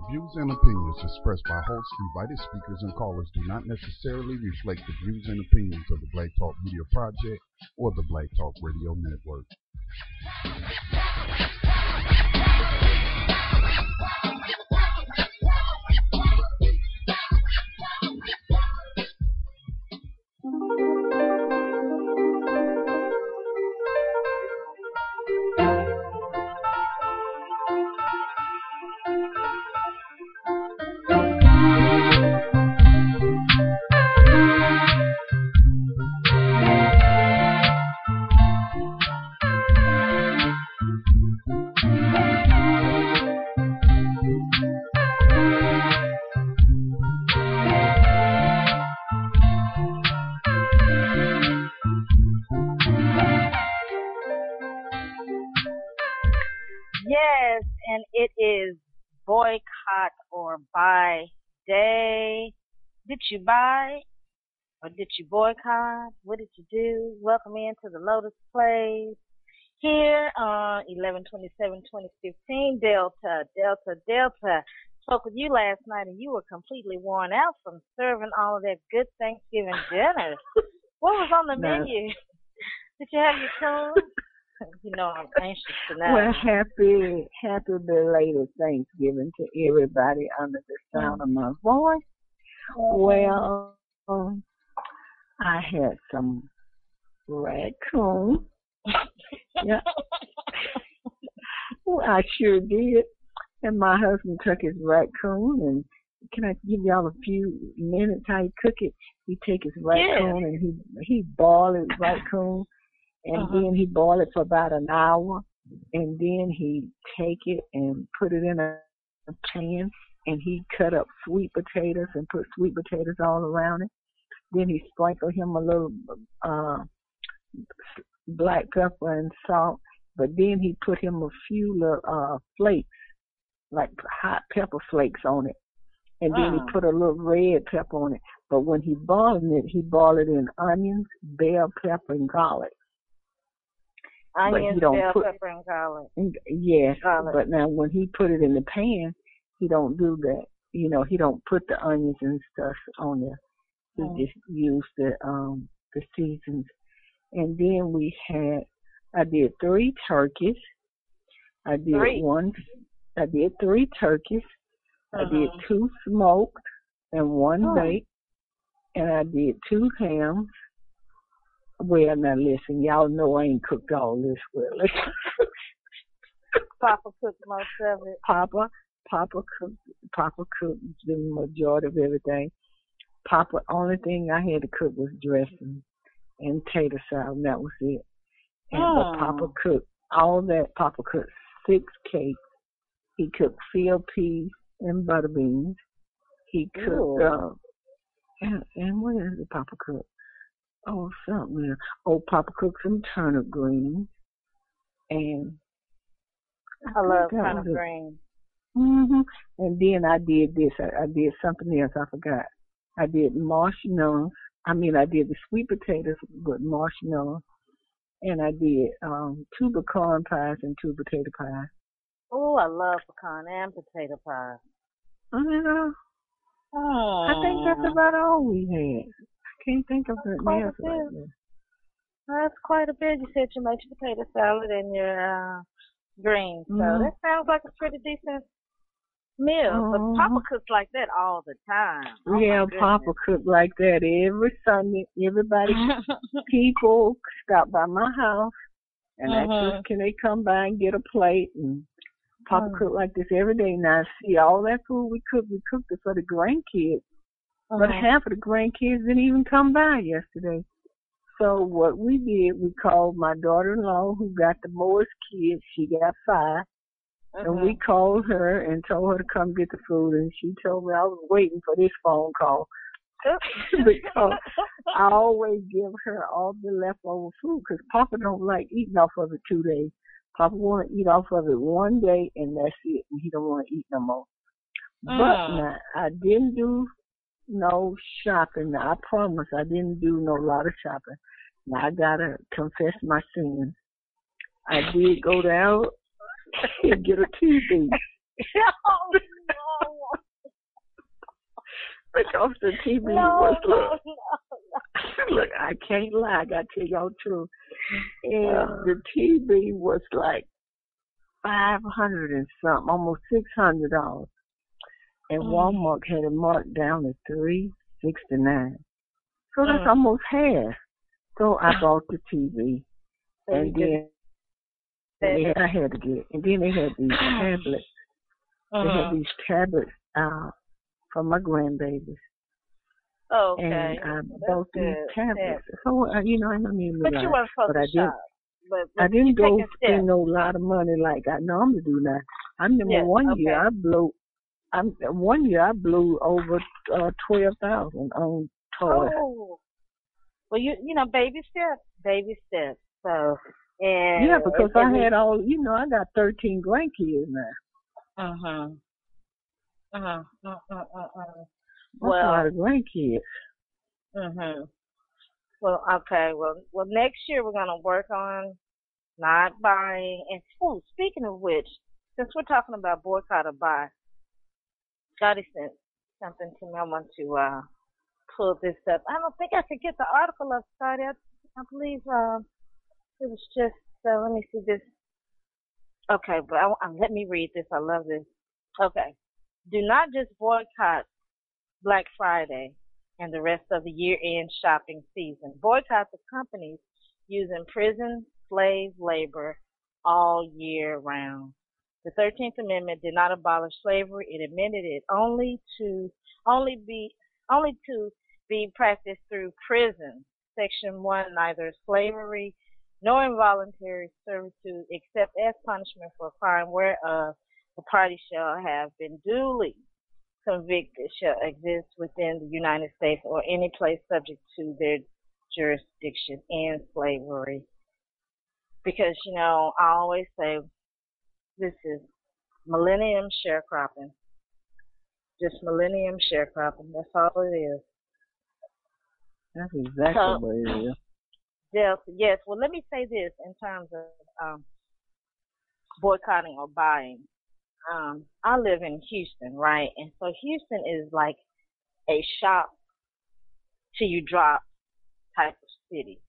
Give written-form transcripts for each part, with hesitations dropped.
views and opinions expressed by hosts, invited speakers, and callers do not necessarily reflect the views and opinions of the Black Talk Media Project or the Black Talk Radio Network. Yes, and it is boycott or buy day. Did you buy or did you boycott? What did you do? Welcome into the Lotus Place here on 11/27/2015. Delta. Spoke with you last night and you were completely worn out from serving all of that good Thanksgiving dinner. What was on the menu? Did you have your tune? You know, I'm anxious to know. Well, happy belated Thanksgiving to everybody under the sound of my voice. Well, I had some raccoon. Yeah. Well, I sure did. And my husband took his raccoon, and can I give y'all a few minutes how he cook it? He take his raccoon and he boil his raccoon. And then he boiled it for about an hour, and then he take it and put it in a pan, and he cut up sweet potatoes and put sweet potatoes all around it. Then he sprinkled him a little black pepper and salt, but then he put him a few little flakes, like hot pepper flakes on it, and then he put a little red pepper on it. But when he boiled it in onions, bell pepper, and garlic. Onions, bell pepper, and garlic. Yes, but now when he put it in the pan, he don't do that. You know, he don't put the onions and stuff on there. He just used the seasons. And then I did 3 turkeys. I did 3 turkeys. I did 2 smoked and 1 baked. And I did 2 hams. Well, now listen, y'all know I ain't cooked all this well. Papa cooked most of it. Papa cooked the majority of everything. Papa, only thing I had to cook was dressing and tater salad, and that was it. But Papa cooked all that. Papa cooked 6 cakes. He cooked field peas and butter beans. He cooked, and what else did Papa cook? Oh, something else. Oh, Papa cooked some turnip greens. And I love turnip greens. And then I did this. I did something else. I forgot. I did marshmallows. I did the sweet potatoes with marshmallows. And I did 2 pecan pies and 2 potato pies. Oh, I love pecan and potato pies. I think that's about all we had. Can't think of anything else right now. That's quite a bit. You said you made your potato salad and your greens. So that sounds like a pretty decent meal. But Papa cooks like that all the time. Yeah, Papa cooked like that every Sunday. Everybody, people stop by my house and ask us, can they come by and get a plate? And Papa cooked like this every day. Now, see, all that food we cooked it for the grandkids. But half of the grandkids didn't even come by yesterday. So what we did, we called my daughter-in-law who got the most kids. She got 5. And we called her and told her to come get the food. And she told me I was waiting for this phone call. Because I always give her all the leftover food because Papa don't like eating off of it 2 days. Papa want to eat off of it 1 day and that's it. And he don't want to eat no more. But now, I didn't do no shopping. I promise I didn't do no lot of shopping. Now I gotta confess my sins. I did go down and get a TV. Oh, no. because the TV was look, I can't lie, I gotta tell y'all the truth. And the TV was like $500 and something, almost $600. And Walmart had it marked down to $369. So that's almost half. So I bought the TV. And then I had to get it. And then they had these tablets. They had these tablets for my grandbabies. Okay. And I bought these tablets. So, I don't need to But you weren't supposed to shop. But I didn't go spend no lot of money like I normally do now. I remember one year I blew over 12,000 on toys. Oh. Well, baby steps. So, and yeah, because I had all, I got 13 grandkids now. That's a lot of grandkids. Well, okay. Well, next year we're gonna work on not buying. And speaking of which, since we're talking about boycott or buy, Scotty sent something to me. I want to pull this up. I don't think I could get the article up, Scotty. I believe it was just. Let me see this. Okay, but let me read this. I love this. Okay. Do not just boycott Black Friday and the rest of the year-end shopping season. Boycott the companies using prison slave labor all year round. The 13th Amendment did not abolish slavery. It amended it only to be practiced through prison. Section 1, neither slavery nor involuntary servitude, except as punishment for a crime whereof the party shall have been duly convicted, shall exist within the United States or any place subject to their jurisdiction in slavery. Because, I always say this is millennium sharecropping. Just millennium sharecropping. That's all it is. That's exactly what it is. Yes. Well, let me say this in terms of boycotting or buying. I live in Houston, right? And so Houston is like a shop till you drop type of city.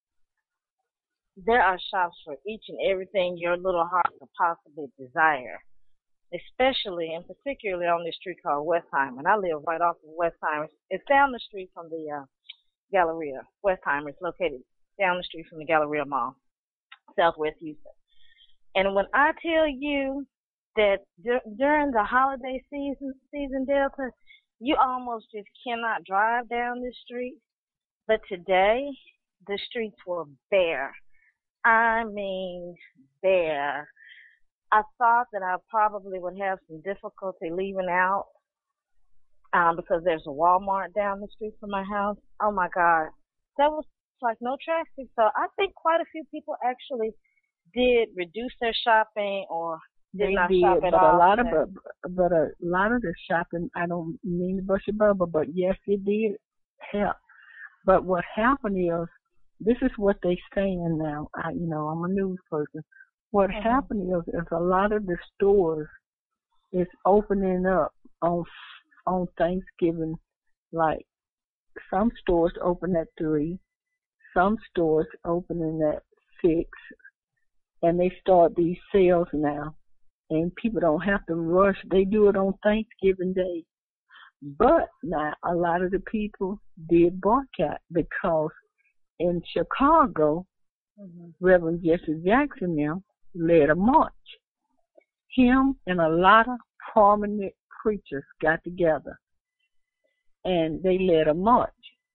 There are shops for each and everything your little heart could possibly desire, especially and particularly on this street called Westheimer. And I live right off of Westheimer. It's down the street from the Galleria. Westheimer is located down the street from the Galleria Mall, Southwest Houston. And when I tell you that during the holiday season, Delta, you almost just cannot drive down this street. But today, the streets were bare. I mean, bare. I thought that I probably would have some difficulty leaving out because there's a Walmart down the street from my house. Oh, my God. That was like no traffic. So I think quite a few people actually did reduce their shopping or did not shop at all. But a lot of the shopping, I don't mean to bust your bubble, but yes, it did help. But what happened is, this is what they saying now. I'm a news person. What happened is a lot of the stores is opening up on Thanksgiving. Like some stores open at 3, some stores opening at 6, and they start these sales now. And people don't have to rush. They do it on Thanksgiving Day. But now a lot of the people did boycott because in Chicago, Reverend Jesse Jackson now led a march. Him and a lot of prominent preachers got together and they led a march.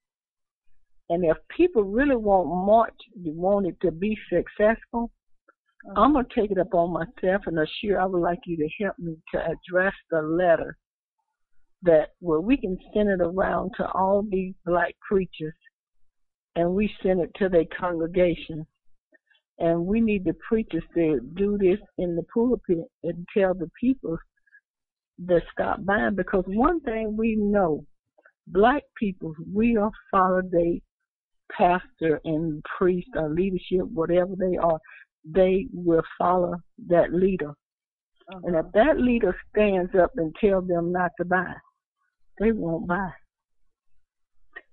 And if people really want it to be successful, I'm going to take it up on myself, and I would like you to help me to address the letter where we can send it around to all these black preachers, and we send it to their congregation. And we need the preachers to do this in the pulpit and tell the people to stop buying. Because one thing we know, black people, we are follow their pastor and priest or leadership, whatever they are. They will follow that leader. And if that leader stands up and tells them not to buy, they won't buy.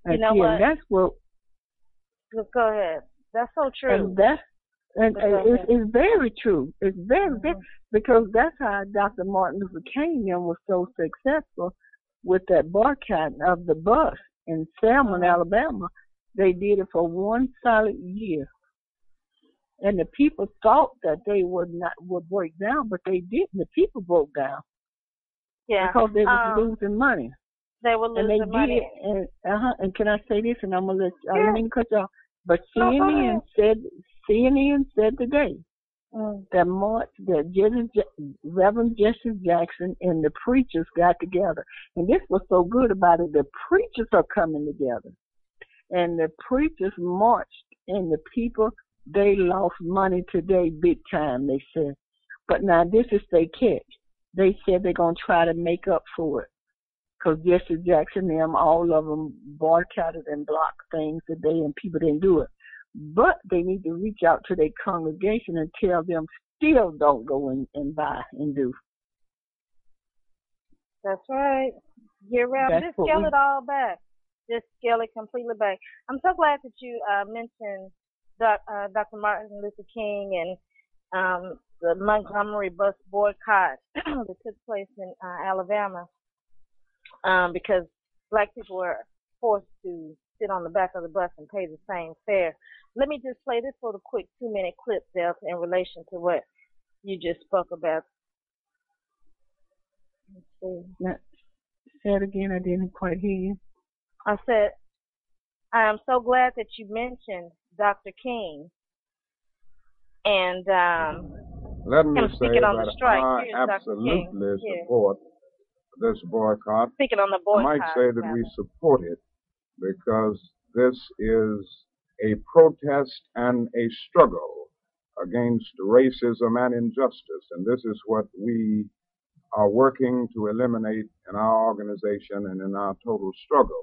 And you know what? That's what. Go ahead. That's so true. And it's very true. It's very, very, because that's how Dr. Martin Luther King was so successful with that boycott of the bus in Selma, Alabama. They did it for one solid year. And the people thought that they would break down, but they didn't. The people broke down. Yeah. Because they were losing money. They were losing money. And can I say this? And I'm gonna let me cut you off. But CNN said today that Reverend Jesse Jackson and the preachers got together, and this was so good about it. The preachers are coming together, and the preachers marched, and the people, they lost money today big time. They said, but now this is their catch. They said they're gonna try to make up for it. Because Jesse Jackson, all of them boycotted and blocked things today, and people didn't do it. But they need to reach out to their congregation and tell them still don't go and buy and do. That's right. Get around. Just scale it all back. Just scale it completely back. I'm so glad that you mentioned Dr. Martin Luther King and the Montgomery bus boycott that took place in Alabama. Because black people were forced to sit on the back of the bus and pay the same fare. Let me just play this little quick 2-minute clip, Delta, in relation to what you just spoke about. Let's see. Now, say it again. I didn't quite hear you. I said, I am so glad that you mentioned Dr. King and let me him say speaking on that the strike. I absolutely support this boycott. Speaking on the boycott. I might say that we support it because this is a protest and a struggle against racism and injustice. And this is what we are working to eliminate in our organization and in our total struggle.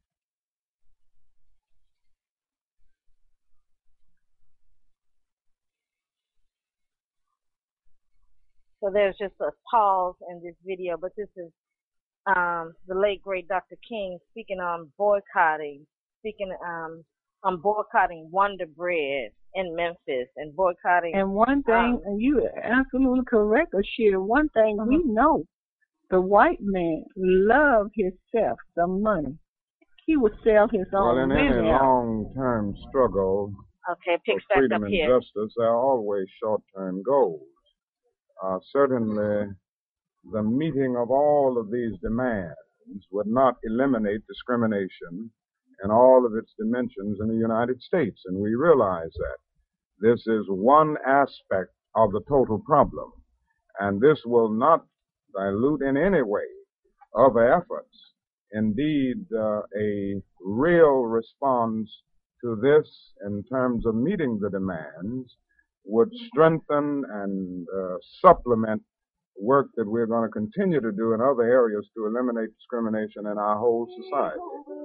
So there's just a pause in this video, but this is the late great Dr. King speaking on boycotting, on boycotting Wonder Bread in Memphis and boycotting. And one thing, and you are absolutely correct, Ashir, one thing we know, the white man loved himself some money. He would sell his own in any long-term struggle for freedom and justice, there are always short-term goals. Certainly, the meeting of all of these demands would not eliminate discrimination in all of its dimensions in the United States, and we realize that. This is one aspect of the total problem, and this will not dilute in any way other efforts. Indeed, a real response to this in terms of meeting the demands would strengthen and supplement work that we're going to continue to do in other areas to eliminate discrimination in our whole society.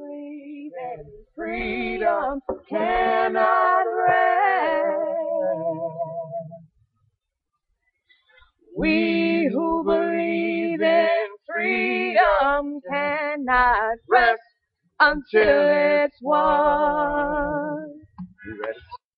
Freedom cannot rest. We who believe in freedom cannot rest until it's won. You ready?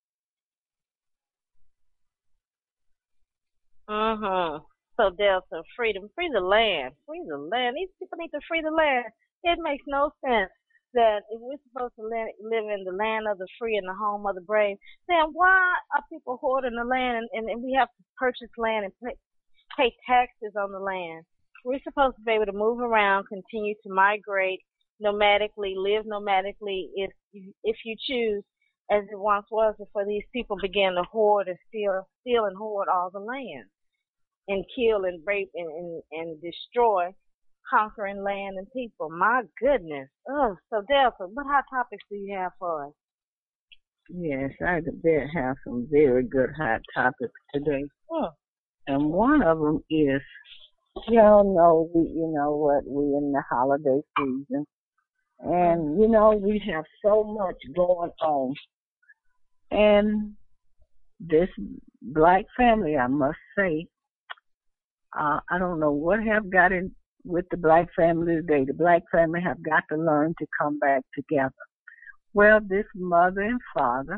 So Delta, freedom, free the land. These people need to free the land. It makes no sense that if we're supposed to live in the land of the free and the home of the brave, then why are people hoarding the land and we have to purchase land and pay taxes on the land? We're supposed to be able to move around, continue to migrate nomadically, live nomadically if you choose, as it once was before these people began to hoard and steal and hoard all the land and kill and rape and destroy, conquering land and people. My goodness. So Delta, what hot topics do you have for us? Yes, I did have some very good hot topics today. And one of them is, y'all know, we're in the holiday season. And, we have so much going on. And this black family, I must say, I don't know what have got in with the black family today. The black family have got to learn to come back together. Well, this mother and father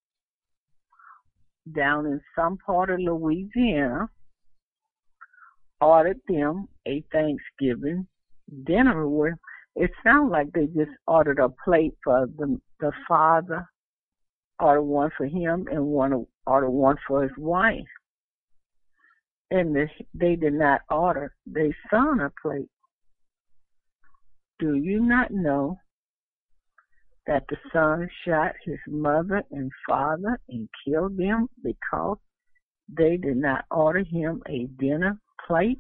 down in some part of Louisiana ordered them a Thanksgiving dinner. Where it sounds like they just ordered a plate for the father, ordered one for him, and ordered one for his wife. And they did not order their son a plate. Do you not know that the son shot his mother and father and killed them because they did not order him a dinner plate?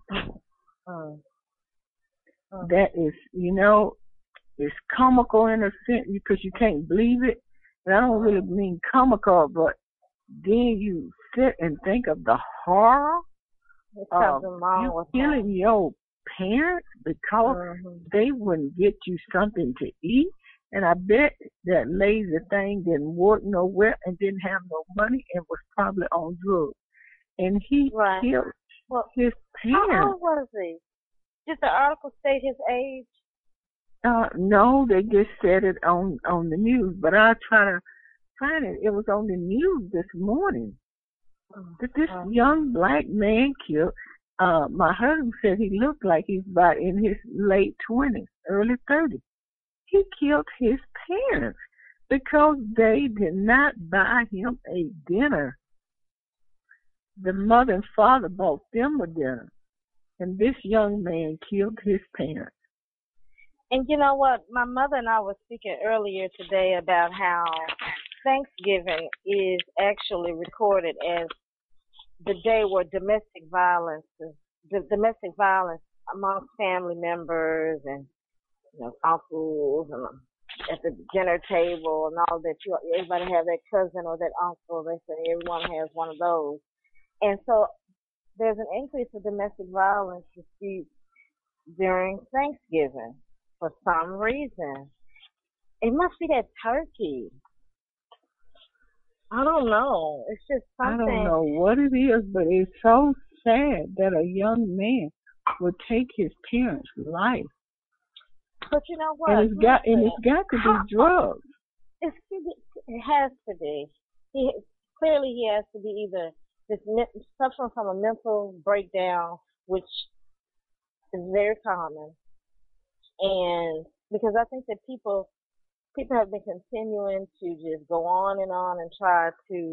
That is, it's comical in a sense because you can't believe it. And I don't really mean comical, but then you sit and think of the horror of you killing your parents because they wouldn't get you something to eat. And I bet that lazy thing didn't work nowhere and didn't have no money and was probably on drugs. And he killed his parents. How old was he? Did the article state his age? No, they just said it on the news. But I'll try to find it. It was on the news this morning. That this young black man killed. My husband said he looked like he's about in his late 20s, early 30s. He killed his parents because they did not buy him a dinner. The mother and father bought them a dinner, and this young man killed his parents. And you know what? My mother and I were speaking earlier today about how Thanksgiving is actually recorded as the day where domestic violence amongst family members and uncles and at the dinner table and all that. Everybody have that cousin or that uncle. They say everyone has one of those. And so there's an increase of domestic violence disputes during Thanksgiving for some reason. It must be that turkey. I don't know. It's just something. I don't know what it is, but it's so sad that a young man would take his parents' life. But you know what? And it's got to be drugs. It has to be. Clearly, he has to be either suffering from a mental breakdown, which is very common, and because I think that people have been continuing to just go on and try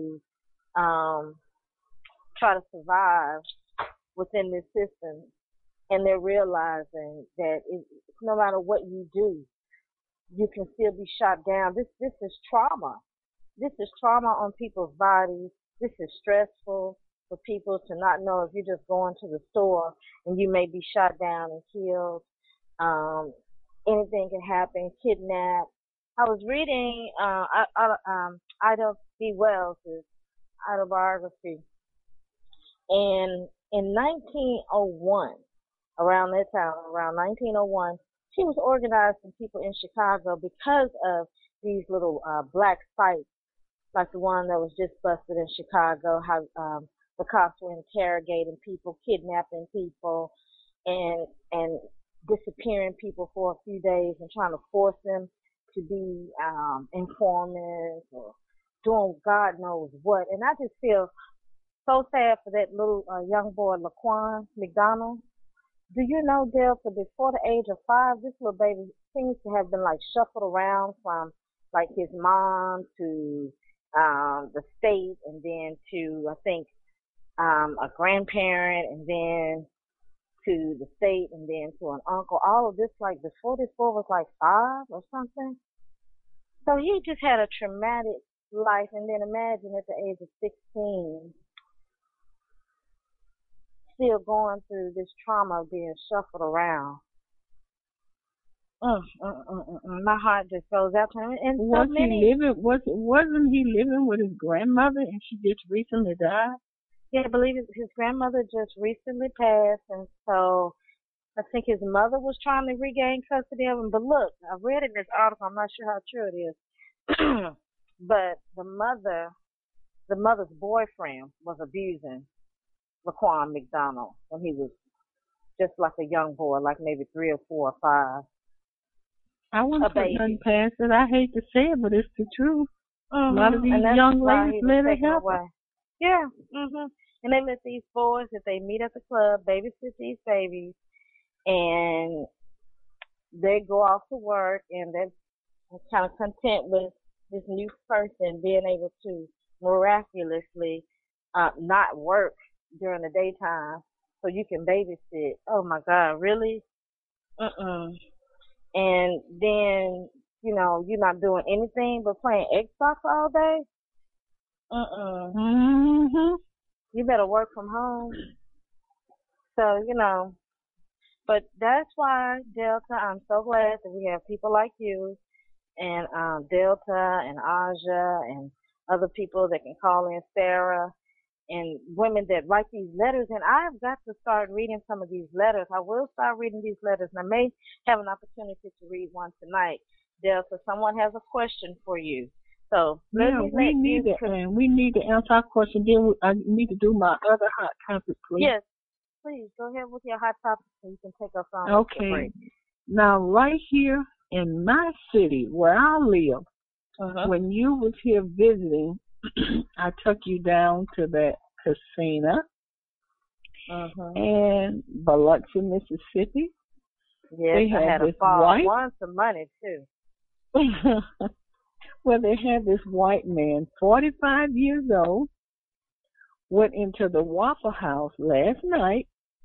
to survive within this system, and they're realizing that no matter what you do, you can still be shot down. This is trauma. This is trauma on people's bodies. This is stressful for people to not know if you're just going to the store and you may be shot down and killed. Anything can happen, kidnapped. I was reading Ida B. Wells' autobiography, and in 1901, around that time, around 1901, she was organizing people in Chicago because of these little black sites, like the one that was just busted in Chicago, how the cops were interrogating people, kidnapping people, and disappearing people for a few days and trying to force them to be informants or doing God knows what. And I just feel so sad for that little young boy, Laquan McDonald. Do you know, Dale, for before the age of 5, this little baby seems to have been like shuffled around from like his mom to the state, and then to, I think, a grandparent, and then to the state, and then to an uncle. All of this, like, before this boy was like 5 or something. So he just had a traumatic life, and then imagine at the age of 16, still going through this trauma of being shuffled around. My heart just goes out to him. And wasn't he living with his grandmother, and she just recently died? Yeah, I believe his grandmother just recently passed, and so I think his mother was trying to regain custody of him. But look, I read in this article, I'm not sure how true it is, but the mother's boyfriend was abusing Laquan McDonald when he was just like a young boy, like maybe 3 or 4 or 5. I wouldn't A put baby. nothing past it. I hate to say it, but it's the truth. A lot of these And that's young why ladies he was let it taken happen. away. Yeah. And they let these boys that they meet at the club babysit these babies, and they go off to work, and they're kind of content with this new person being able to miraculously not work during the daytime so you can babysit. Oh my God, really? And then, you're not doing anything but playing Xbox all day? You better work from home. So, but that's why, Delta, I'm so glad that we have people like you and Delta and Aja and other people that can call in, Sarah, and women that write these letters. And I've got to start reading some of these letters. I will start reading these letters, and I may have an opportunity to read one tonight. Delta, someone has a question for you. So we need to answer our question. Then I need to do my other hot topic, please. Yes, please go ahead with your hot topic, so you can take us on. Okay. Now, right here in my city where I live, when you was here visiting, I took you down to that casino in Biloxi, Mississippi. Yes, they I had a fall. Won some money too. Well, they had this white man, 45 years old, went into the Waffle House last night,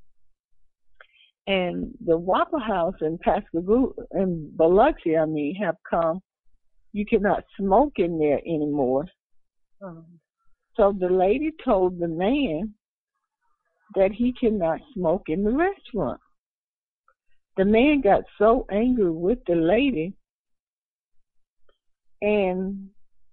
and the Waffle House in Pascagoula, in Biloxi, have come. You cannot smoke in there anymore. So the lady told the man that he cannot smoke in the restaurant. The man got so angry with the lady, and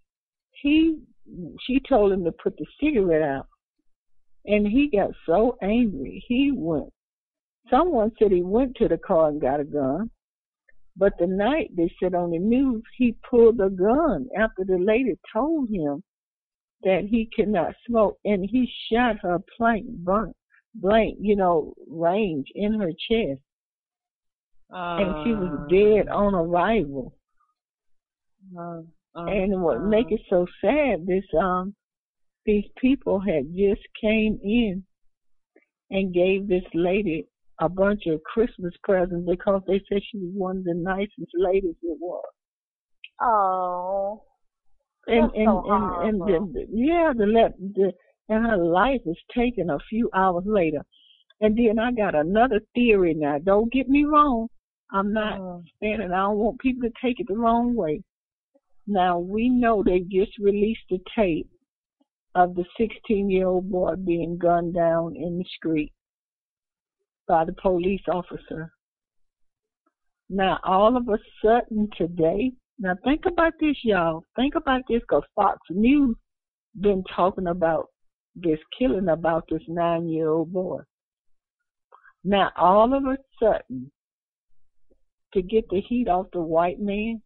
she told him to put the cigarette out. And he got so angry, someone said he went to the car and got a gun. But the night they said on the news, he pulled a gun after the lady told him that he cannot smoke, and he shot her blank, range in her chest. And she was dead on arrival. And what make it so sad, these people had just came in and gave this lady a bunch of Christmas presents because they said she was one of the nicest ladies it was. Oh. And her life was taken a few hours later. And then I got another theory now. Don't get me wrong. I'm not saying it. I don't want people to take it the wrong way. Now, we know they just released a tape of the 16-year-old boy being gunned down in the street by the police officer. Now, all of a sudden today, now think about this, y'all. Think about this, because Fox News been talking about this killing about this 9-year-old boy. Now, all of a sudden, to get the heat off the white man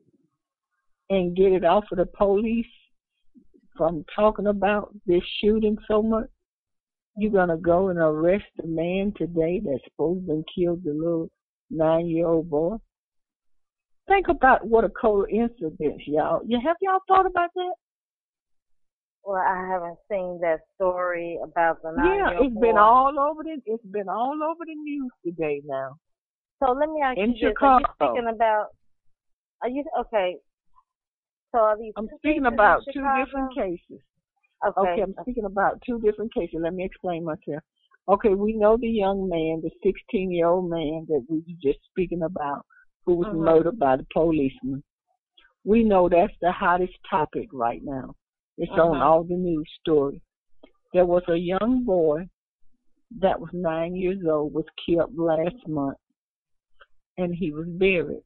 and get it off of the police from talking about this shooting so much, you're going to go and arrest the man today that's supposed to have killed the little 9-year-old boy? Think about what a coincidence, y'all. Have y'all thought about that? Well, I haven't seen that story about the 9-year-old boy. Yeah, it's been all over the news today now. So let me ask you this. Chicago. Are you speaking about, okay. So are these I'm speaking about two Chicago? different cases. Okay, I'm speaking about two different cases. Let me explain myself. Okay, we know the young man, the 16-year-old man that we were just speaking about, who was murdered by the policeman. We know that's the hottest topic right now. It's on all the news stories. There was a young boy that was 9 years old, was killed last month, and he was buried.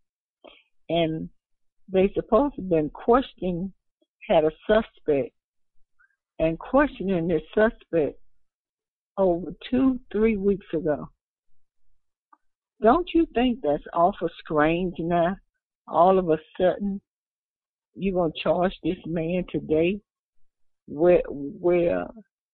And they supposed to have been had a suspect, and questioning this suspect over 2-3 weeks ago. Don't you think that's awful strange now? All of a sudden, you're going to charge this man today where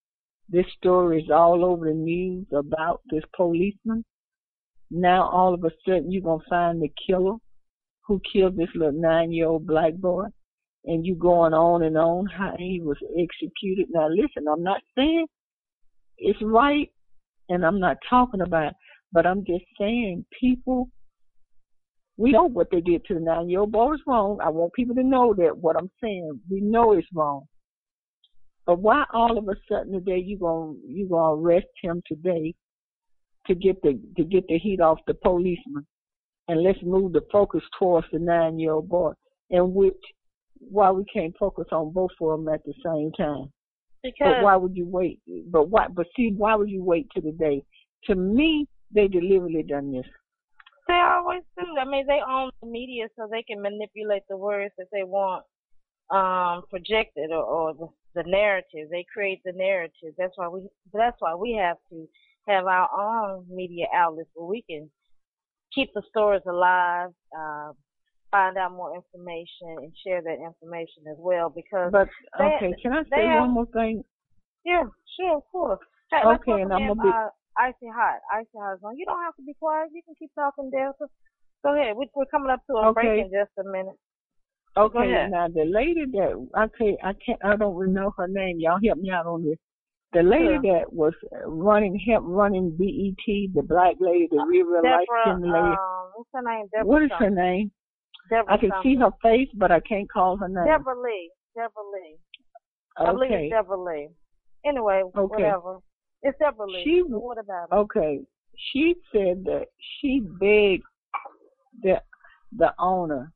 This story is all over the news about this policeman. Now all of a sudden you're going to find the killer who killed this little 9-year-old black boy. And you going on and on how he was executed. Now listen, I'm not saying it's right, and I'm not talking about it, but I'm just saying people, we know what they did to the 9-year-old boy was wrong. I want people to know that what I'm saying, we know it's wrong. But why all of a sudden today you gonna arrest him today to get the heat off the policeman, and let's move the focus towards the 9-year-old boy, in which why we can't focus on both of them at the same time? Because but why would you wait? But why would you wait till the day? To me, they deliberately done this. They always do. I mean, they own the media, so they can manipulate the words that they want projected, or the narrative. They create the narrative. That's why we have to have our own media outlets where we can keep the stories alive, find out more information, and share that information as well. Because can I say one more thing? Yeah, sure, of course. Hey, okay, and I'm gonna be Icy Hot. You don't have to be quiet. You can keep talking, Delta. Go ahead. We're coming up to a break in just a minute. Okay, now the lady that I don't know her name. Y'all help me out on this. The lady that was running BET, the black lady, the real life lady. What's her name? Deborah. What is her name? Deborah I can see her face, but I can't call her name. Deborah Lee. I believe it's Deborah Lee. Anyway, whatever. It's Deborah Lee. What about it? Okay. She said that she begged the owner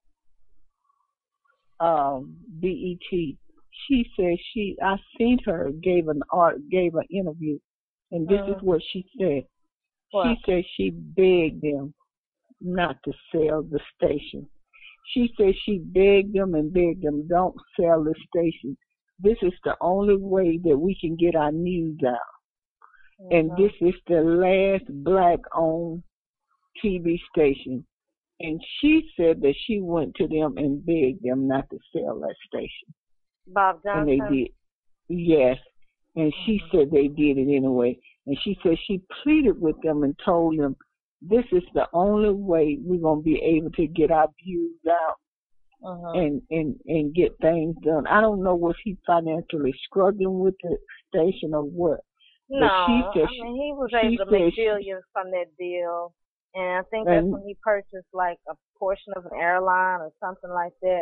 of BET. She said I seen her gave an interview, and this is what she said. What? She said she begged them not to sell the station. She said she begged them, don't sell the station. This is the only way that we can get our news out. And this is the last black-owned TV station. And she said that she went to them and begged them not to sell that station. Bob Johnson? And they did. Yes. And she said they did it anyway. And she said she pleaded with them and told them, this is the only way we're going to be able to get our views out and get things done. I don't know, was he financially struggling with the station or what? No, he was able to make billions from that deal. And I think that's when he purchased like a portion of an airline or something like that.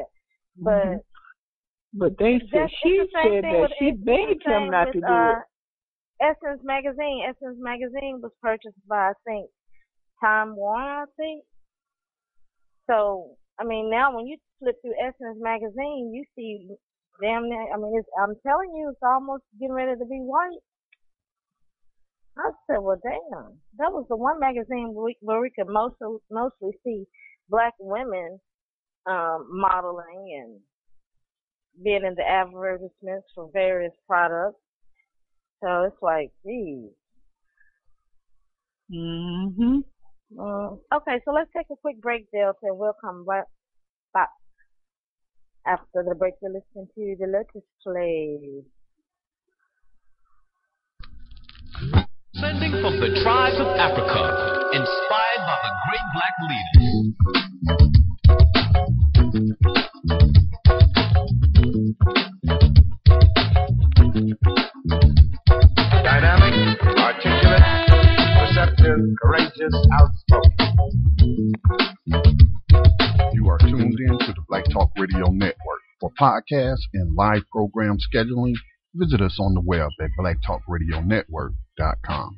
But they said she said that she begged him not to do it. Essence Magazine was purchased by, I think, Time Warner, I think. So, I mean, now when you flip through Essence Magazine, you see damn near, I'm telling you, it's almost getting ready to be white. I said, well, damn. That was the one magazine where we could mostly see black women modeling and being in the advertisements for various products. So it's like, geez. Okay, so let's take a quick break, Delta, and we'll come right back after the break. You're listening to the Lotus Play. Descending from the tribes of Africa, inspired by the great black leaders. Dynamic, articulate, receptive, courageous, outspoken. You are tuned in to the Black Talk Radio Network. For podcasts and live program scheduling, visit us on the web at blacktalkradionetwork.com.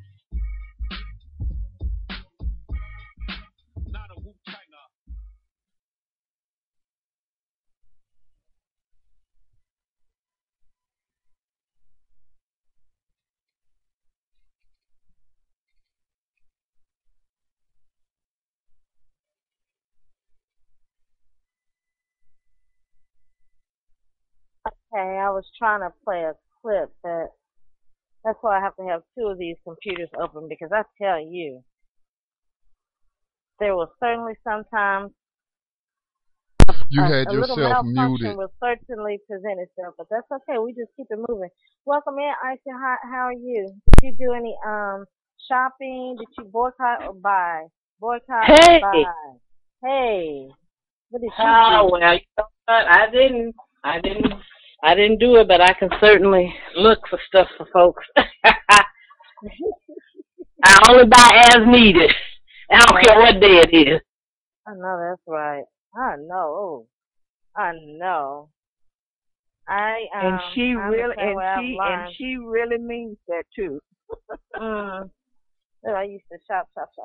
Okay, I was trying to play a clip, but that's why I have to have two of these computers open, because I tell you, there will certainly sometimes You had a little yourself malfunction muted. will certainly present itself, but that's okay. We just keep it moving. Welcome in, Aisha. How are you? Did you do any shopping? Did you boycott or buy? Boycott or Hey, buy? Hey, what did you oh do? well, you know what? I didn't do it, but I can certainly look for stuff for folks. I only buy as needed. I don't care what day it is. I know that's right. I know. I know. And she I'm the really, same way. I've learned. and she really means that too. Mm. I used to shop.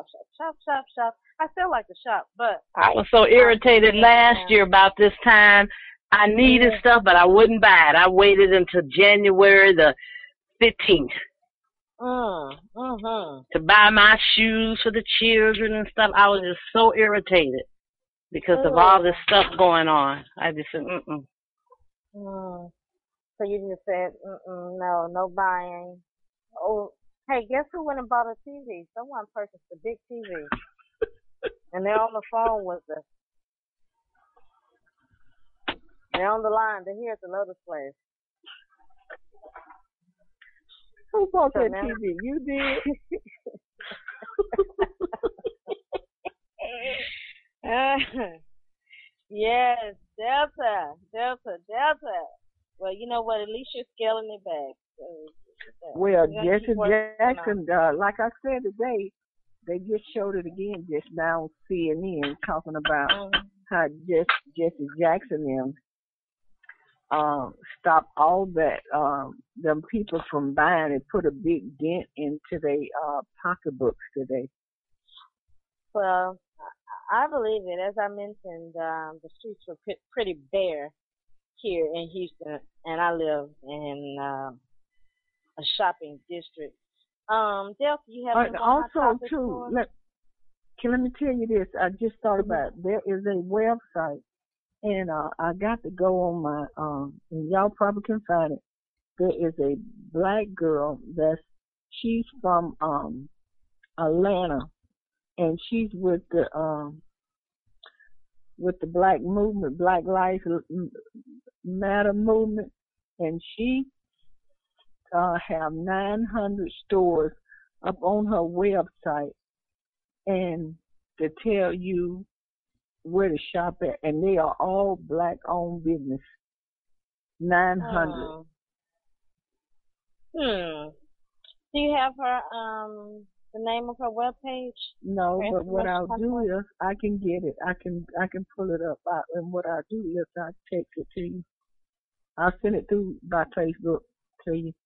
I still like to shop, but I was so irritated last year about this time. I needed stuff, but I wouldn't buy it. I waited until January the 15th to buy my shoes for the children and stuff. I was just so irritated because of all this stuff going on. I just said, So you just said, no buying. Oh, hey, guess who went and bought a TV? Someone purchased a big TV. And they're on the phone with us. They're on the line. They're here at the Lotus Place. who bought that TV? You did? Yes, Delta. Well, you know what? At least you're scaling it back. So, Well, Jesse Jackson, like I said today, they just showed it again just now on CNN talking about how Jesse Jackson stopped all that them people from buying and put a big dent into their pocketbooks today. Well, I believe it. As I mentioned, the streets were pretty bare here in Houston, and I live in a shopping district. Delta, you have any also too. Let me tell you this. I just thought about it. There is a website, and I got to go on my and y'all probably can find it. There is a black girl she's from Atlanta, and she's with the black movement, Black Lives Matter movement, and she have 900 stores up on her website, and to tell you where to shop at, and they are all black-owned business. 900. Do you have her the name of her webpage? No, but what I'll do is I can get it. I can pull it up. And what I'll do is I'll text it to you. I'll send it through by Facebook to you.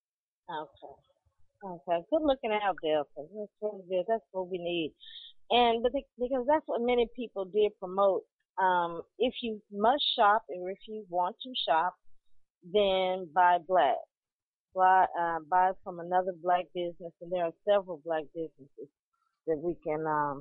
Okay. Good looking out, Delta. That's really good. That's what we need. And because that's what many people did promote. If you must shop, or if you want to shop, then buy black. Buy from another black business, and there are several black businesses that we can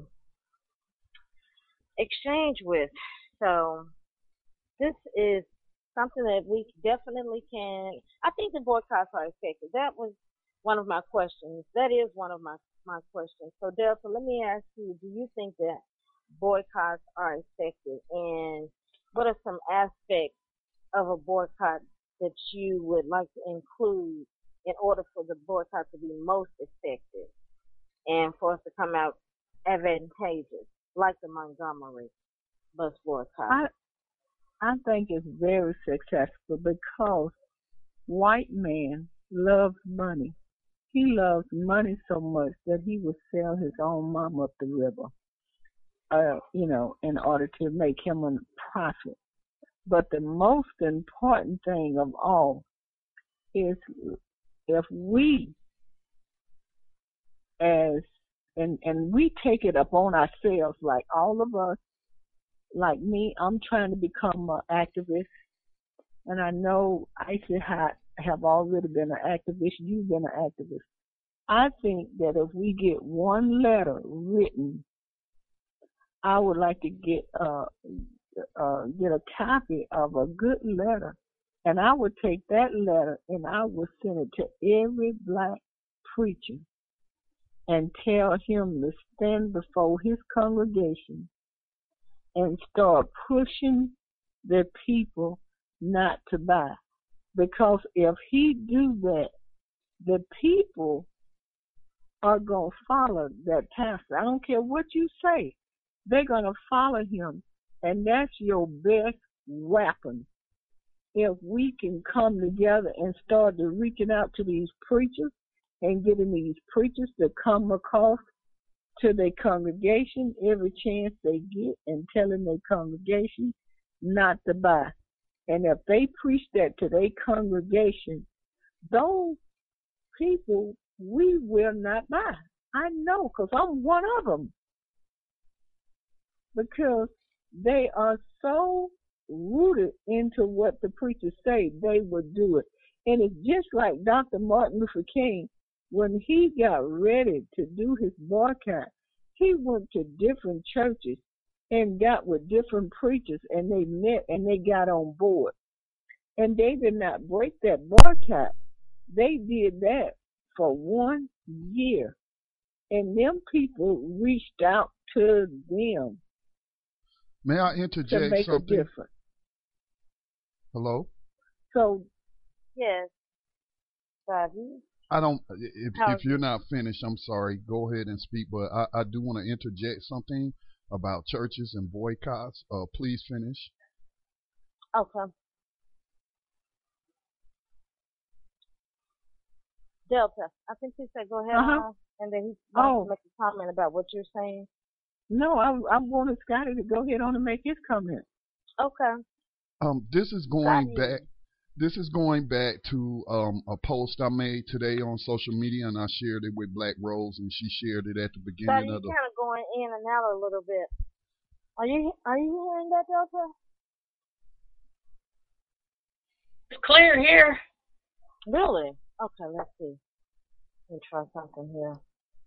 exchange with. So this is something that we definitely can. I think the boycotts are effective. That was one of my questions. That is one of my questions. So Delta, let me ask you: do you think that boycotts are effective, and what are some aspects of a boycott that you would like to include in order for the boycott to be most effective and for us to come out advantageous, like the Montgomery bus boycott? I think it's very successful because white man loves money. He loves money so much that he will sell his own mom up the river, in order to make him a profit. But the most important thing of all is if we and we take it upon ourselves, like all of us, like me, I'm trying to become an activist, and I know Icy have already been an activist. You've been an activist. I think that if we get one letter written, I would like to get a copy of a good letter, and I would take that letter and I would send it to every black preacher and tell him to stand before his congregation and start pushing the people not to buy. Because if he do that, the people are going to follow that pastor. I don't care what you say. They're going to follow him. And that's your best weapon. If we can come together and start to reaching out to these preachers and getting these preachers to come across to their congregation every chance they get and telling their congregation not to buy. And if they preach that to their congregation, those people, we will not buy. I know, because I'm one of them. Because they are so rooted into what the preachers say, they would do it. And it's just like Dr. Martin Luther King, when he got ready to do his boycott, he went to different churches and got with different preachers, and they met and they got on board. And they did not break that boycott. They did that for 1 year. And them people reached out to them. May I interject to make something? A difference. Hello? So, yes. Bobby? I don't, if you're not finished, I'm sorry, go ahead and speak, but I do want to interject something about churches and boycotts. Please finish. Okay. Delta, I think he said go ahead on, and then he's going to make a comment about what you're saying. No, I wanted Scotty to go ahead on and make his comment. Okay. This is going back. This is going back to a post I made today on social media, and I shared it with Black Rose, and she shared it at the beginning of the. You're kind of going in and out a little bit. Are you hearing that, Delta? It's clear here. Really? Okay, let's see. Let me try something here.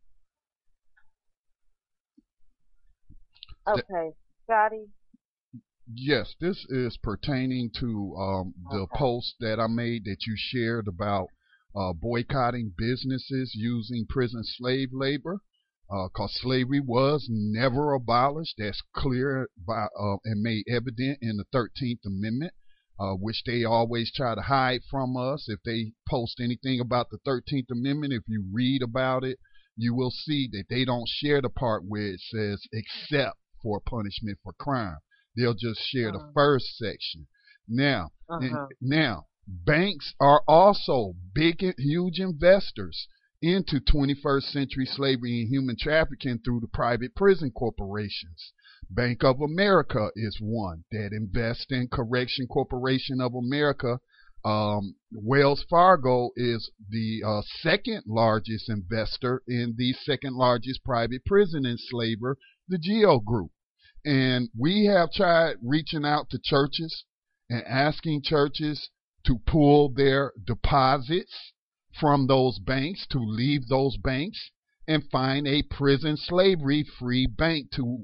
Okay, Scotty. Yes, this is pertaining to the post that I made that you shared about boycotting businesses using prison slave labor, because slavery was never abolished. That's clear by and made evident in the 13th Amendment, which they always try to hide from us. If they post anything about the 13th Amendment, if you read about it, you will see that they don't share the part where it says except for punishment for crime. They'll just share the first section. Now, now, banks are also big, huge investors into 21st century slavery and human trafficking through the private prison corporations. Bank of America is one that invests in Correction Corporation of America. Wells Fargo is the second largest investor in the second largest private prison enslaver, the GEO Group. And we have tried reaching out to churches and asking churches to pull their deposits from those banks, to leave those banks and find a prison slavery free bank to,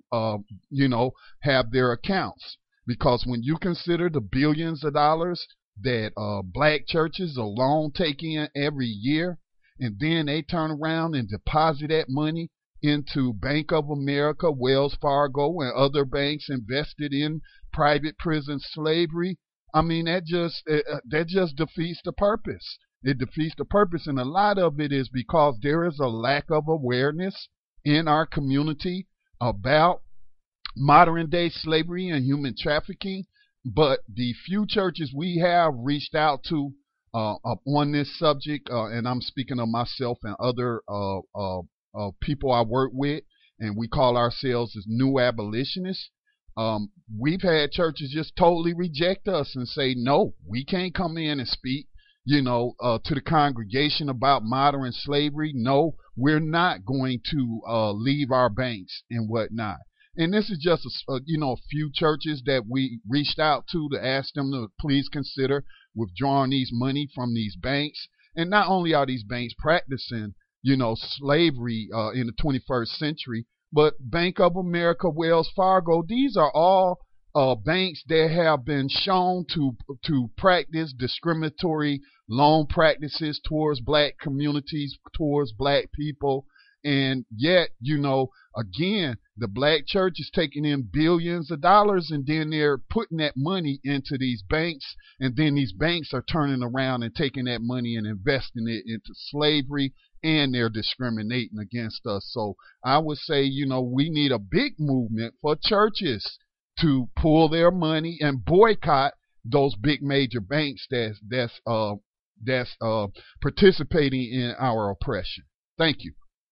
have their accounts. Because when you consider the billions of dollars that black churches alone take in every year, and then they turn around and deposit that money into Bank of America, Wells Fargo, and other banks invested in private prison slavery, I mean, that just defeats the purpose. It defeats the purpose, and a lot of it is because there is a lack of awareness in our community about modern day slavery and human trafficking. But the few churches we have reached out to on this subject, and I'm speaking of myself and other people I work with, and we call ourselves as new abolitionists. We've had churches just totally reject us and say, no, we can't come in and speak, to the congregation about modern slavery. No, we're not going to leave our banks and whatnot. And this is just a few churches that we reached out to ask them to please consider withdrawing these money from these banks. And not only are these banks practicing slavery in the 21st century, but Bank of America, Wells Fargo, these are all banks that have been shown to practice discriminatory loan practices towards black communities, towards black people. And yet, again, the black church is taking in billions of dollars, and then they're putting that money into these banks, and then these banks are turning around and taking that money and investing it into slavery, and they're discriminating against us. So I would say, we need a big movement for churches to pull their money and boycott those big major banks that's participating in our oppression. Thank you.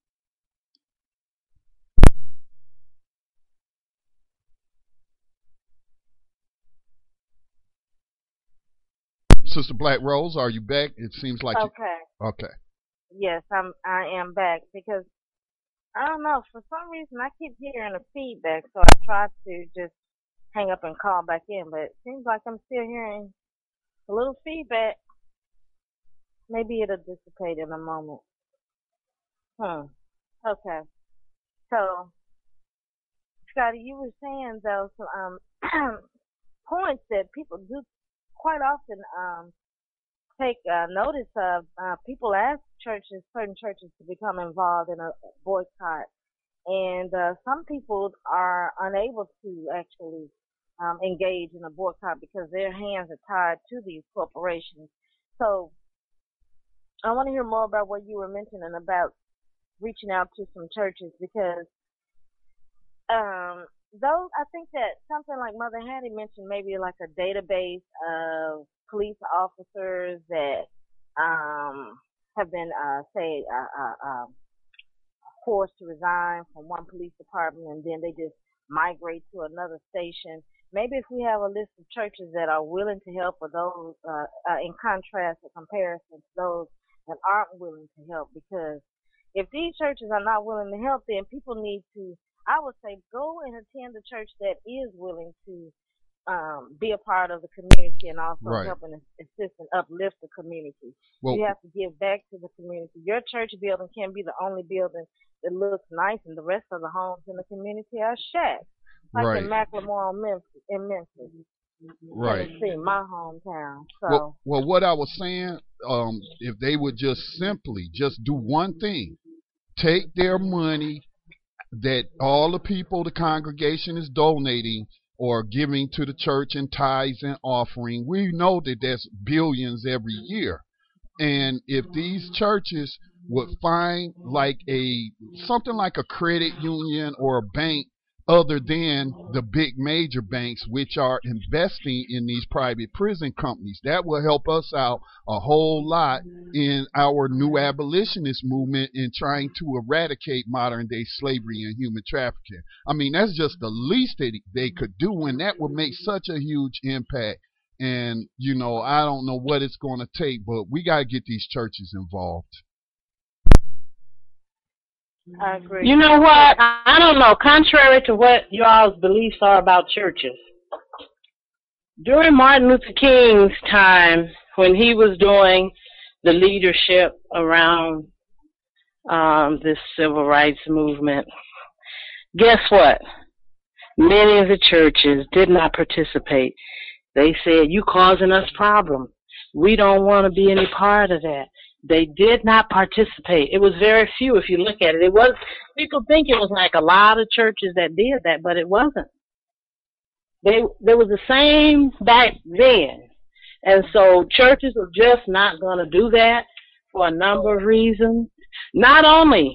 Sister Black Rose, are you back? It seems like okay. Okay. Yes, I am back because I don't know, for some reason I keep hearing a feedback, so I tried to just hang up and call back in, but it seems like I'm still hearing a little feedback. Maybe it'll dissipate in a moment. Okay. So, Scotty, you were saying though some points that people do quite often take notice of. People ask certain churches to become involved in a boycott, and some people are unable to actually engage in a boycott because their hands are tied to these corporations. So I want to hear more about what you were mentioning about reaching out to some churches, because those, I think that something like Mother Hattie mentioned, maybe like a database of police officers that have been, forced to resign from one police department, and then they just migrate to another station. Maybe if we have a list of churches that are willing to help, or those in contrast or comparison to those that aren't willing to help, because if these churches are not willing to help, then people need to, I would say, go and attend a church that is willing to be a part of the community and also help and assist and uplift the community. Well, you have to give back to the community. Your church building can't be the only building that looks nice, and the rest of the homes in the community are shacks, like in Macklemore in Memphis. Right. Tennessee, my hometown. So. Well, what I was saying, if they would just simply just do one thing, take their money that all the people, the congregation is donating or giving to the church in tithes and offering. We know that there's billions every year. And if these churches would find like something like a credit union or a bank other than the big major banks, which are investing in these private prison companies, that will help us out a whole lot in our new abolitionist movement in trying to eradicate modern day slavery and human trafficking. I mean, that's just the least that they could do, and that would make such a huge impact. And, I don't know what it's going to take, but we got to get these churches involved. I agree. You know what? I don't know. Contrary to what y'all's beliefs are about churches, during Martin Luther King's time, when he was doing the leadership around this civil rights movement, guess what? Many of the churches did not participate. They said, "You causing us problems. We don't want to be any part of that." They did not participate. It was very few if you look at it. People think it was like a lot of churches that did that, but it wasn't. There was the same back then. And so churches are just not going to do that for a number of reasons. Not only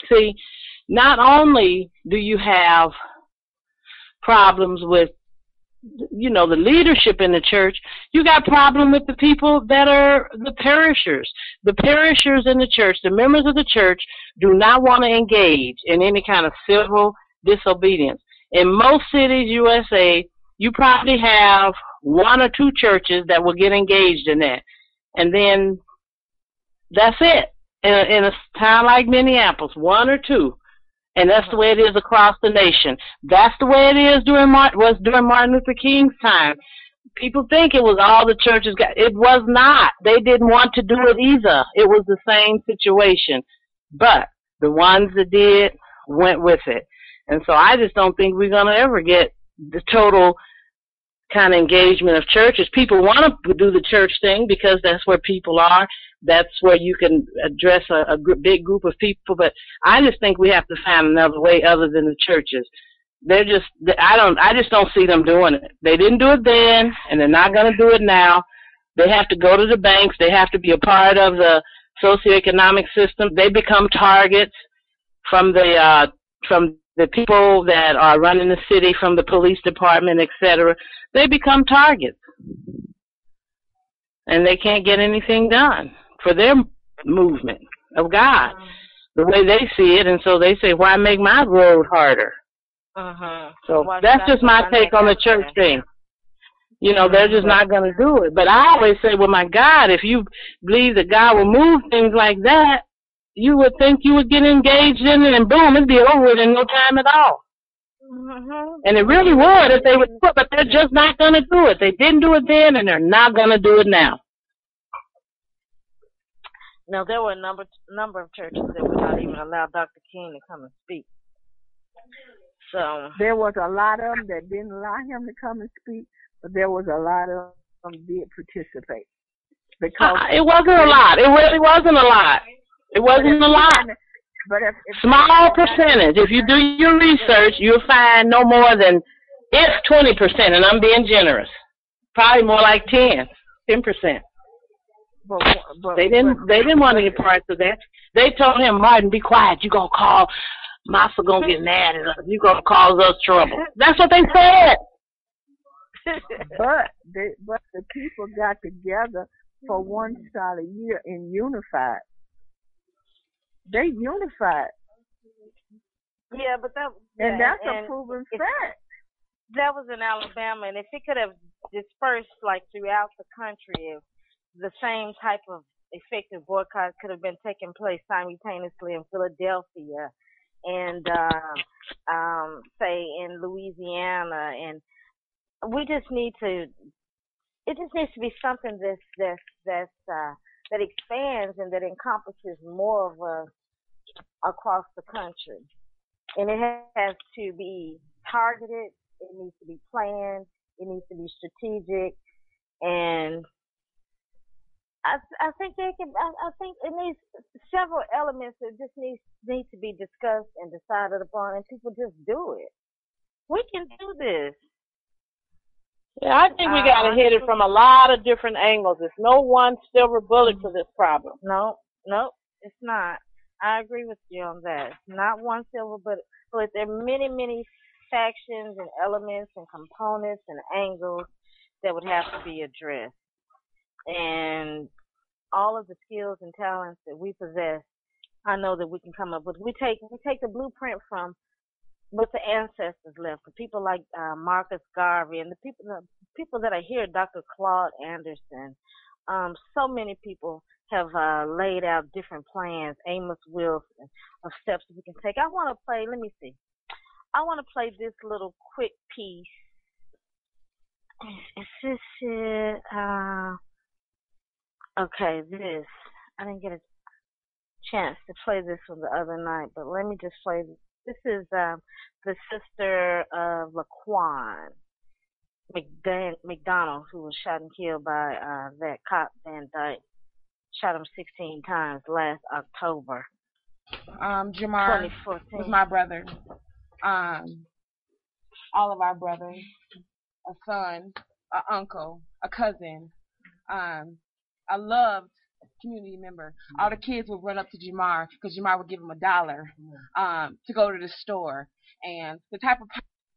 do you have problems with the leadership in the church, you got problem with the people that are the parishioners. The parishioners in the church, the members of the church, do not want to engage in any kind of civil disobedience. In most cities, USA, you probably have one or two churches that will get engaged in that. And then that's it. In a town like Minneapolis, one or two. And that's the way it is across the nation. That's the way it is during Martin Luther King's time. People think it was all the churches it was not. They didn't want to do it either. It was the same situation. But the ones that did went with it. And so I just don't think we're going to ever get the total kind of engagement of churches. People want to do the church thing because that's where people are. that's where you can address a big group of people. But I just think we have to find another way other than the churches. I just don't see them doing it. They didn't do it then, and they're not going to do it now. They have to go to the banks. They have to be a part of the socioeconomic system. They become targets from the people that are running the city, from the police department, etc. They become targets, and they can't get anything done for their movement of God, the way they see it. And so they say, "Why make my road harder?" So that's just my take on the church thing. You know, they're just not going to do it. But I always say, well, my God, if you believe that God will move things like that, you would think you would get engaged in it, and boom, it'd be over with in no time at all. And it really would if they would do it, but they're just not going to do it. They didn't do it then, and they're not going to do it now. No, there were a number of churches that would not even allow Dr. King to come and speak. So there was a lot of them that didn't allow him to come and speak, but there was a lot of them did participate. Because it wasn't a lot. It really wasn't a lot. It wasn't a lot. But if small percentage. If you do your research, you'll find no more than 20%, and I'm being generous. Probably more like 10%. But they didn't want any parts of that. They told him, "Martin, be quiet. You gonna call Massa gonna get mad at us. You gonna cause us trouble." That's what they said. But the people got together for one solid year and unified. They unified. Yeah, but that's a proven fact. That was in Alabama, and if it could have dispersed like throughout the country, if the same type of effective boycott could have been taking place simultaneously in Philadelphia and say in Louisiana, and we just need to. It just needs to be something that expands and that encompasses more of us across the country, and it has to be targeted. It needs to be planned. It needs to be strategic, and I think they can. I think it needs several elements that just need to be discussed and decided upon, and people just do it. We can do this. Yeah, I think we got to hit it from a lot of different angles. There's no one silver bullet for this problem. No, it's not. I agree with you on that. It's not one silver bullet. There are many, many factions and elements and components and angles that would have to be addressed. And all of the skills and talents that we possess, I know that we can come up with. We take the blueprint from what the ancestors left. The people like Marcus Garvey and the people that are here, Dr. Claude Anderson. So many people have laid out different plans. Amos Wilson, of steps that we can take. I want to play. Let me see. I want to play this little quick piece. Is this it? Okay, this. I didn't get a chance to play this one the other night, but let me just play this. This is the sister of Laquan McDonald, who was shot and killed by that cop Van Dyke. Shot him 16 times last October. Jamar was my brother. All of our brothers, a son, an uncle, a cousin. I loved community member. All the kids would run up to Jamar because Jamar would give them $1 to go to the store. And the type of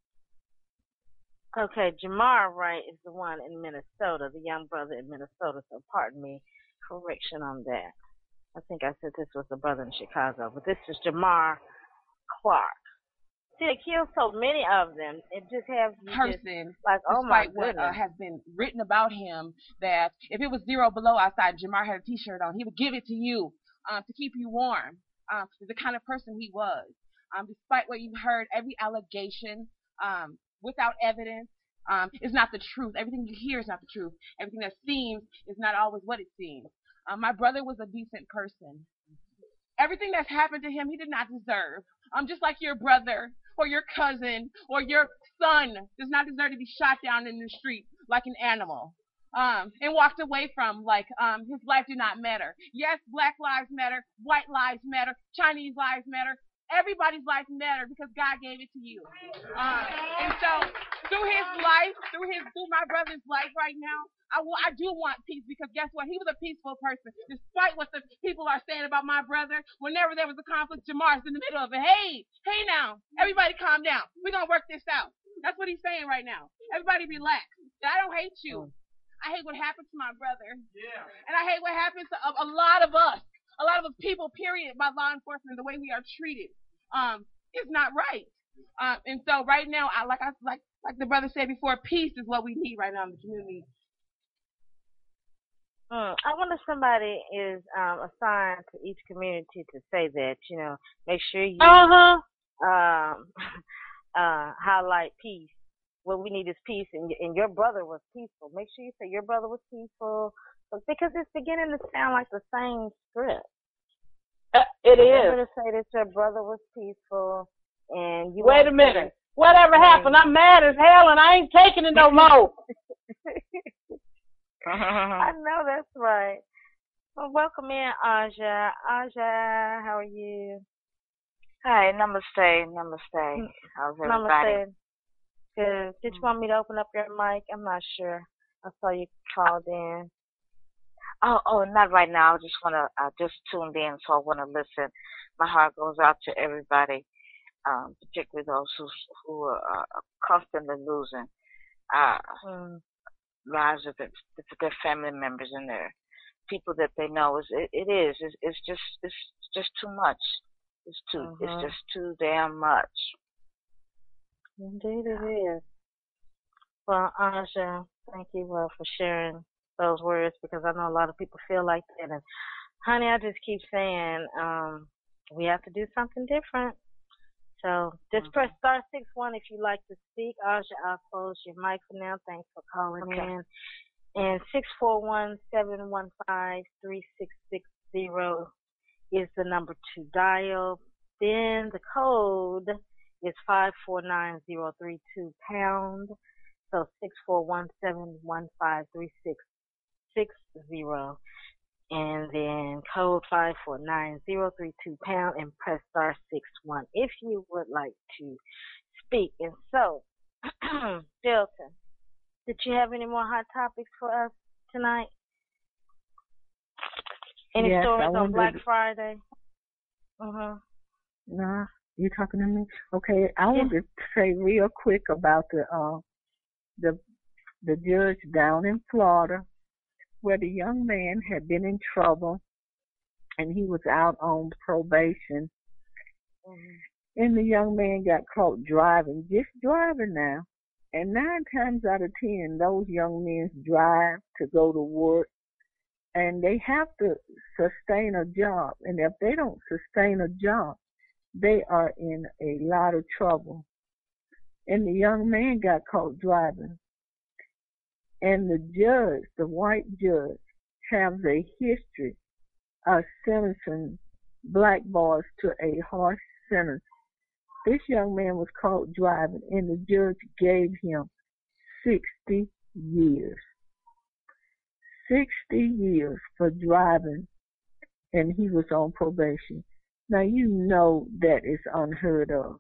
Okay, Jamar Wright is the one in Minnesota, the young brother in Minnesota, so pardon me, correction on that. I think I said this was the brother in Chicago, but this is Jamar Clark. See, they killed so many of them. It just has person, like, oh my what goodness. has been written about him, that if it was 0 below outside, Jamar had a T-shirt on. He would give it to you to keep you warm. The kind of person he was. Despite what you've heard, every allegation without evidence is not the truth. Everything you hear is not the truth. Everything that seems is not always what it seems. My brother was a decent person. Everything that's happened to him, he did not deserve. Just like your brother or your cousin or your son does not deserve to be shot down in the street like an animal. and walked away from, like, his life did not matter. Yes, Black lives matter, white lives matter, Chinese lives matter. Everybody's life matter because God gave it to you. And so through his life, through my brother's life right now, I do want peace, because guess what? He was a peaceful person. Despite what the people are saying about my brother, whenever there was a conflict, Jamar's in the middle of it. Hey now, everybody calm down. We're going to work this out. That's what he's saying right now. Everybody relax. I don't hate you. I hate what happened to my brother. Yeah. And I hate what happens to a lot of us. A lot of us people, period, by law enforcement, the way we are treated, is not right. And so right now, like the brother said before, peace is what we need right now in the community. I wonder if somebody is assigned to each community to say that. Make sure you highlight peace. What we need is peace, and your brother was peaceful. Make sure you say your brother was peaceful, because it's beginning to sound like the same script. It is. You're going to say that your brother was peaceful, and you wait a minute. Whatever happened? I'm mad as hell, and I ain't taking it no more. I know that's right. Well, welcome in, Aja. Aja, how are you? Hi, namaste. How's everybody? Namaste. Good. Did you want me to open up your mic? I'm not sure. I saw you called in. Oh, not right now. I just tuned in, so I want to listen. My heart goes out to everybody, particularly those who are constantly losing lives of their family members and their people that they know. It's just too much. It's just too damn much. Indeed it is. Well, Aja, thank you for sharing those words, because I know a lot of people feel like that. And honey, I just keep saying we have to do something different. So just press *61 if you'd like to speak. Aja, I'll close your mic for now. Thanks for calling in. And 641-715-3660 is the number to dial. Then the code is 549-032#. So 641-715-3660. And then code 549-032# and press *61 if you would like to speak. And so, Delton, did you have any more hot topics for us tonight? Any stories on Black Friday? Nah, you talking to me? Okay, I want to say real quick about the judge down in Florida, where the young man had been in trouble and he was out on probation. And the young man got caught just driving now. And 9 times out of 10, those young men drive to go to work, and they have to sustain a job. And if they don't sustain a job, they are in a lot of trouble. And the young man got caught driving. And the judge, the white judge, has a history of sentencing black boys to a harsh sentence. This young man was caught driving, and the judge gave him 60 years. 60 years for driving, and he was on probation. Now, you know that is unheard of.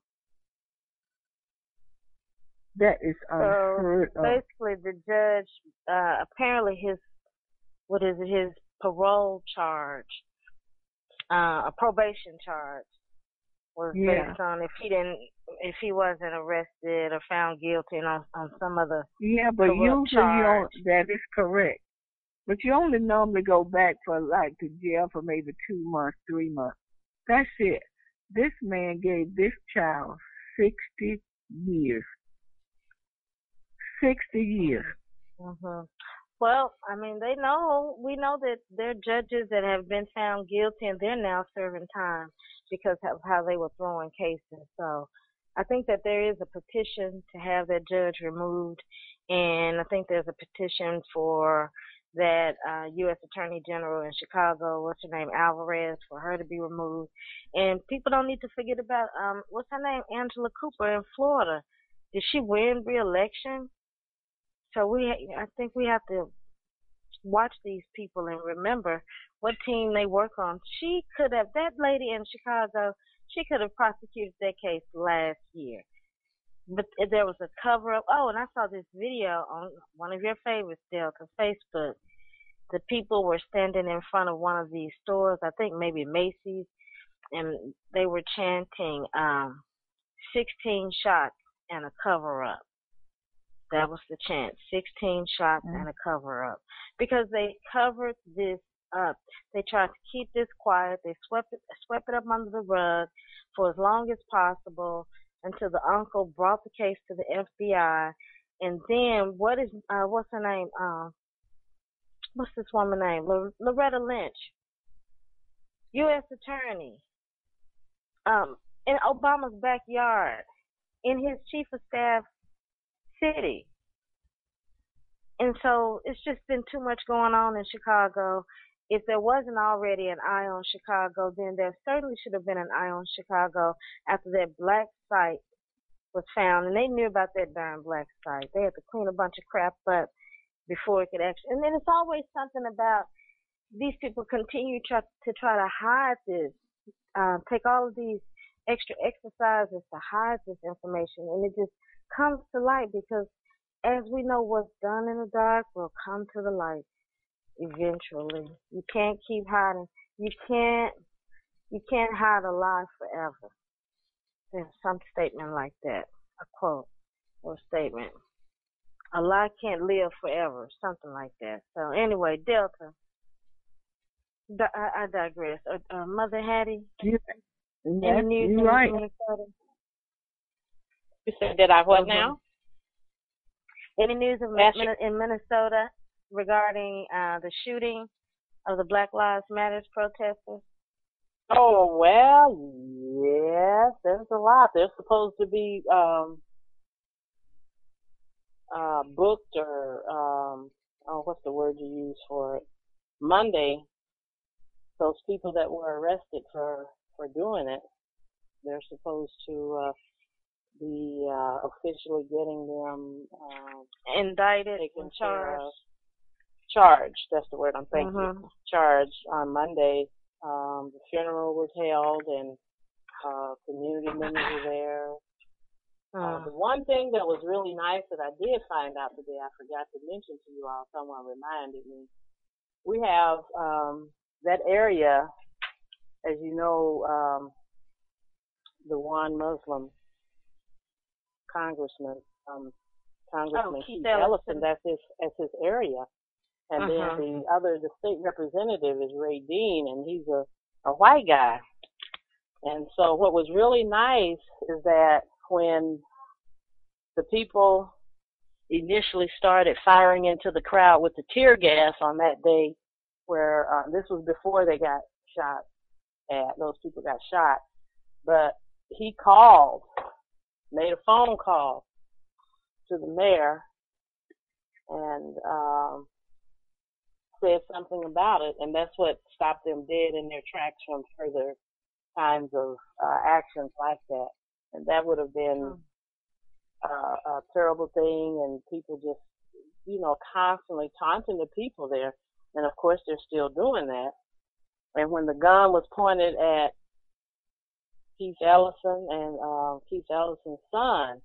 That is unheard of. Basically, the judge, apparently his parole charge, a probation charge, was based on if he wasn't arrested or found guilty on some other but usually that is correct. But you only normally go back for to jail for maybe 2 months, 3 months. That's it. This man gave this child 60 years. 60 years. Well, I mean, we know that there are judges that have been found guilty and they're now serving time because of how they were throwing cases. So I think that there is a petition to have that judge removed, and I think there's a petition for that U.S. Attorney General in Chicago, what's her name, Alvarez, for her to be removed. And people don't need to forget about, what's her name, Angela Cooper in Florida. Did she win re-election? So I think we have to watch these people and remember what team they work on. She could have, that lady in Chicago, she could have prosecuted that case last year. But there was a cover up. Oh, and I saw this video on one of your favorites, Delta, Facebook. The people were standing in front of one of these stores, I think maybe Macy's, and they were chanting 16 shots and a cover up. That was the chant, 16 shots and a cover up. Because they covered this up. They tried to keep this quiet. They swept it up under the rug for as long as possible until the uncle brought the case to the FBI. And then what's her name? What's this woman's name? Loretta Lynch, U.S. Attorney, in Obama's backyard, in his chief of staff city. And so it's just been too much going on in Chicago. If there wasn't already an eye on Chicago, then there certainly should have been an eye on Chicago after that black site was found. And they knew about that darn black site. They had to clean a bunch of crap up before it could actually. And then it's always something about these people continue to try to hide this, take all of these extra exercises to hide this information. And it just comes to light because as we know, what's done in the dark will come to the light eventually. You can't keep hiding. You can't hide a lie forever. There's some statement like that, a quote or statement. A lie can't live forever, something like that. So anyway, Delta. I digress. Mother Hattie. Yes, any news you're right. in Minnesota? You said that I what now? Any news in Minnesota regarding the shooting of the Black Lives Matter protesters? Oh, well, yes, there's a lot. They're supposed to be booked or, what's the word you use for it? Monday. Those people that were arrested for doing it, they're supposed to be officially getting them indicted and charged. That's the word I'm thinking. Charged on Monday. The funeral was held and community members were there. The one thing that was really nice that I did find out today, I forgot to mention to you all, someone reminded me. We have that area, as you know, the one Muslim Congressman Keith Ellison, that's his area. And then the state representative is Ray Dean, and he's a white guy. And so what was really nice is that when the people initially started firing into the crowd with the tear gas on that day, where this was before they got shot at, those people got shot, but he made a phone call to the mayor and said something about it, and that's what stopped them dead in their tracks from further kinds of actions like that. And that would have been a terrible thing, and people just, constantly taunting the people there. And of course, they're still doing that. And when the gun was pointed at Keith Ellison and Keith Ellison's son,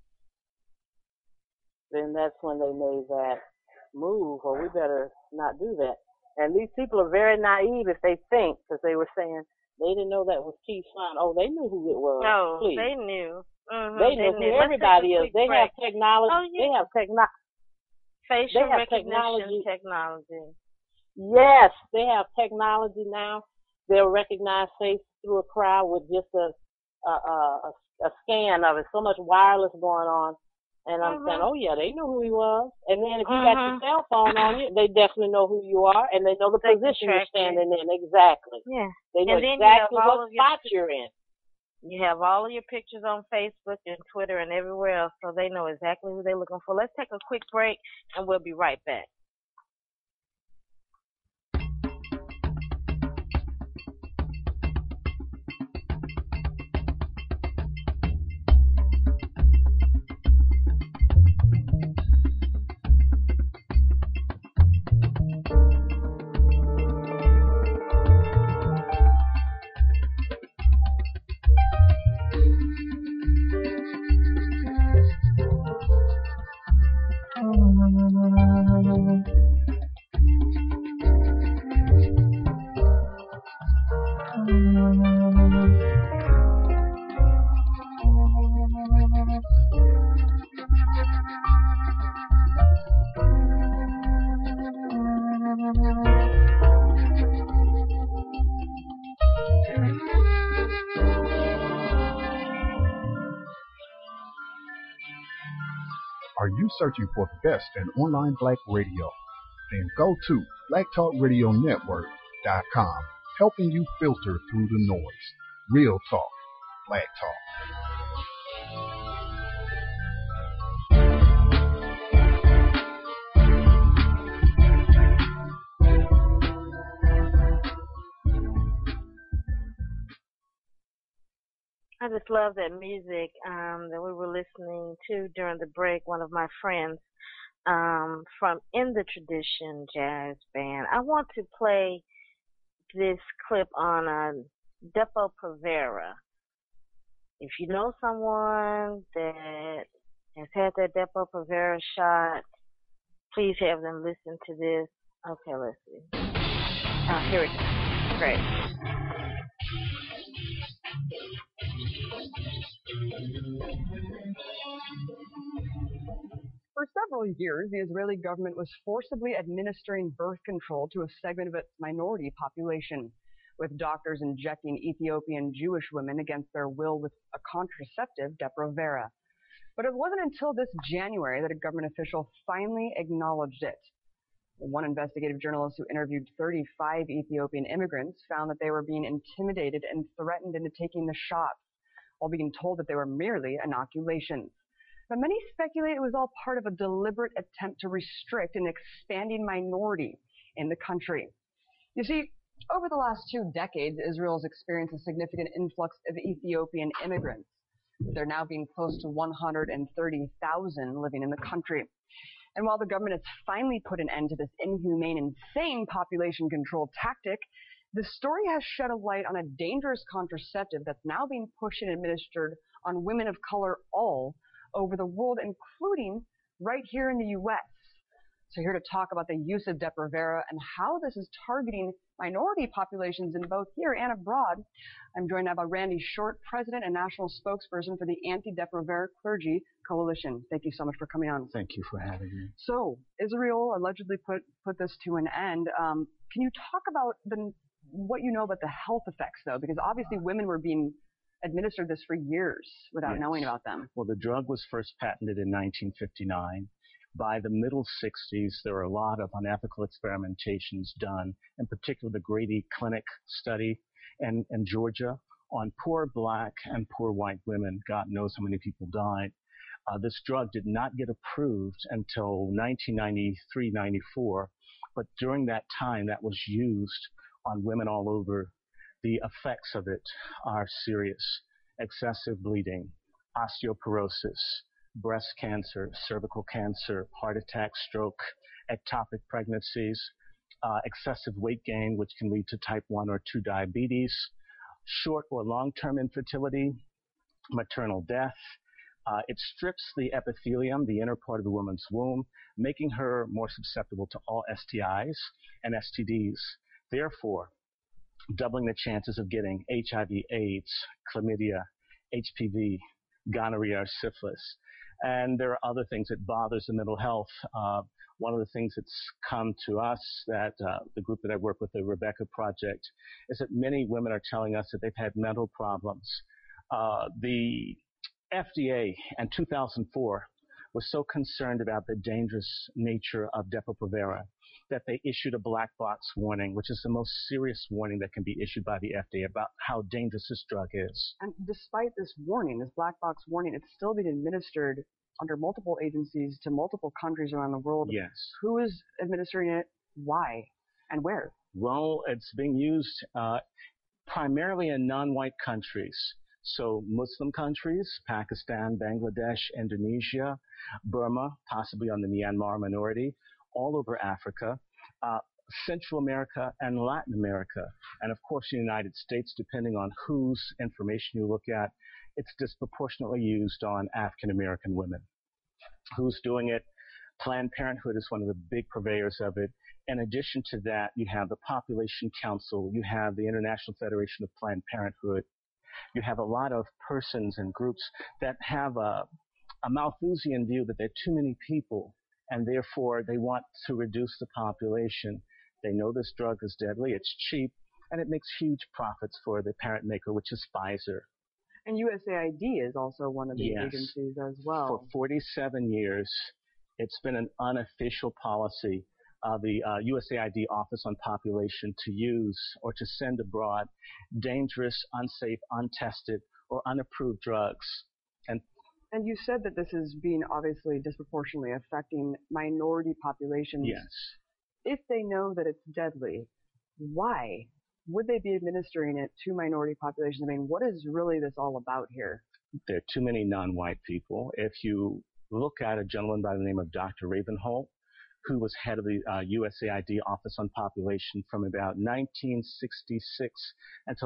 then that's when they made that move, or we better not do that. And these people are very naive if they think, because they were saying they didn't know that was Keith's son. Oh, they knew who it was. No, please. they knew. They knew who everybody is. They have technology. Oh, yeah. They have facial they have recognition technology. Yes, they have technology now. They'll recognize face through a crowd with just a scan of it. So much wireless going on. And I'm saying, oh, yeah, they knew who he was. And then if you got your cell phone on you, they definitely know who you are, and they know the position you're standing in. Exactly. Yeah. They know exactly what spot you're in. You have all of your pictures on Facebook and Twitter and everywhere else, so they know exactly who they're looking for. Let's take a quick break, and we'll be right back. Are you searching for the best in online black radio? Then go to blacktalkradionetwork.com, helping you filter through the noise. Real talk, black talk. I just love that music that we were listening to during the break. One of my friends from In the Tradition Jazz Band. I want to play this clip on Depo-Provera. If you know someone that has had that Depo-Provera shot, please have them listen to this. Okay, let's see. Here it is. Great. For several years, the Israeli government was forcibly administering birth control to a segment of its minority population, with doctors injecting Ethiopian Jewish women against their will with a contraceptive, Depo-Provera. But it wasn't until this January that a government official finally acknowledged it. One investigative journalist who interviewed 35 Ethiopian immigrants found that they were being intimidated and threatened into taking the shots, while being told that they were merely inoculations. But many speculate it was all part of a deliberate attempt to restrict an expanding minority in the country. You see, over the last 2 decades, Israel has experienced a significant influx of Ethiopian immigrants. There now being close to 130,000 living in the country. And while the government has finally put an end to this inhumane, insane population control tactic, the story has shed a light on a dangerous contraceptive that's now being pushed and administered on women of color all over the world, including right here in the U.S. So here to talk about the use of Depo-Provera and how this is targeting minority populations in both here and abroad, I'm joined now by Randy Short, President and National Spokesperson for the Anti-Depo-Provera Clergy Coalition. Thank you so much for coming on. Thank you for having me. So Israel allegedly put this to an end. Can you talk about what you know about the health effects, though? Because obviously women were being administered this for years without knowing about them. Well, the drug was first patented in 1959. By the middle 60s, there were a lot of unethical experimentations done, in particular the Grady Clinic study in Georgia on poor black and poor white women. God knows how many people died. This drug did not get approved until 1993-94, but during that time that was used on women all over. The effects of it are serious: excessive bleeding, osteoporosis, breast cancer, cervical cancer, heart attack, stroke, ectopic pregnancies, excessive weight gain, which can lead to type 1 or 2 diabetes, short or long-term infertility, maternal death. It strips the epithelium, the inner part of the woman's womb, making her more susceptible to all STIs and STDs. Therefore, doubling the chances of getting HIV, AIDS, chlamydia, HPV, gonorrhea, or syphilis. And there are other things that bothers the mental health. One of the things that's come to us, that the group that I work with, the Rebecca Project, is that many women are telling us that they've had mental problems. The FDA in 2004 was so concerned about the dangerous nature of Depo-Provera that they issued a black box warning, which is the most serious warning that can be issued by the FDA about how dangerous this drug is. And despite this warning, this black box warning, it's still being administered under multiple agencies to multiple countries around the world. Yes. Who is administering it? Why? And where? Well, it's being used primarily in non-white countries. So Muslim countries, Pakistan, Bangladesh, Indonesia, Burma, possibly on the Myanmar minority, all over Africa, Central America, and Latin America. And of course, the United States, depending on whose information you look at, it's disproportionately used on African American women. Who's doing it? Planned Parenthood is one of the big purveyors of it. In addition to that, you have the Population Council, you have the International Federation of Planned Parenthood. You have a lot of persons and groups that have a Malthusian view that there are too many people, and therefore they want to reduce the population. They know this drug is deadly, it's cheap, and it makes huge profits for the parent maker, which is Pfizer. And USAID is also one of the Yes. agencies as well. For 47 years, it's been an unofficial policy of the USAID Office on Population to use or to send abroad dangerous, unsafe, untested, or unapproved drugs. And you said that this is being obviously disproportionately affecting minority populations. Yes. If they know that it's deadly, why would they be administering it to minority populations? I mean, what is really this all about here? There are too many non-white people. If you look at a gentleman by the name of Dr. Ravenholt, who was head of the USAID Office on Population from about 1966 until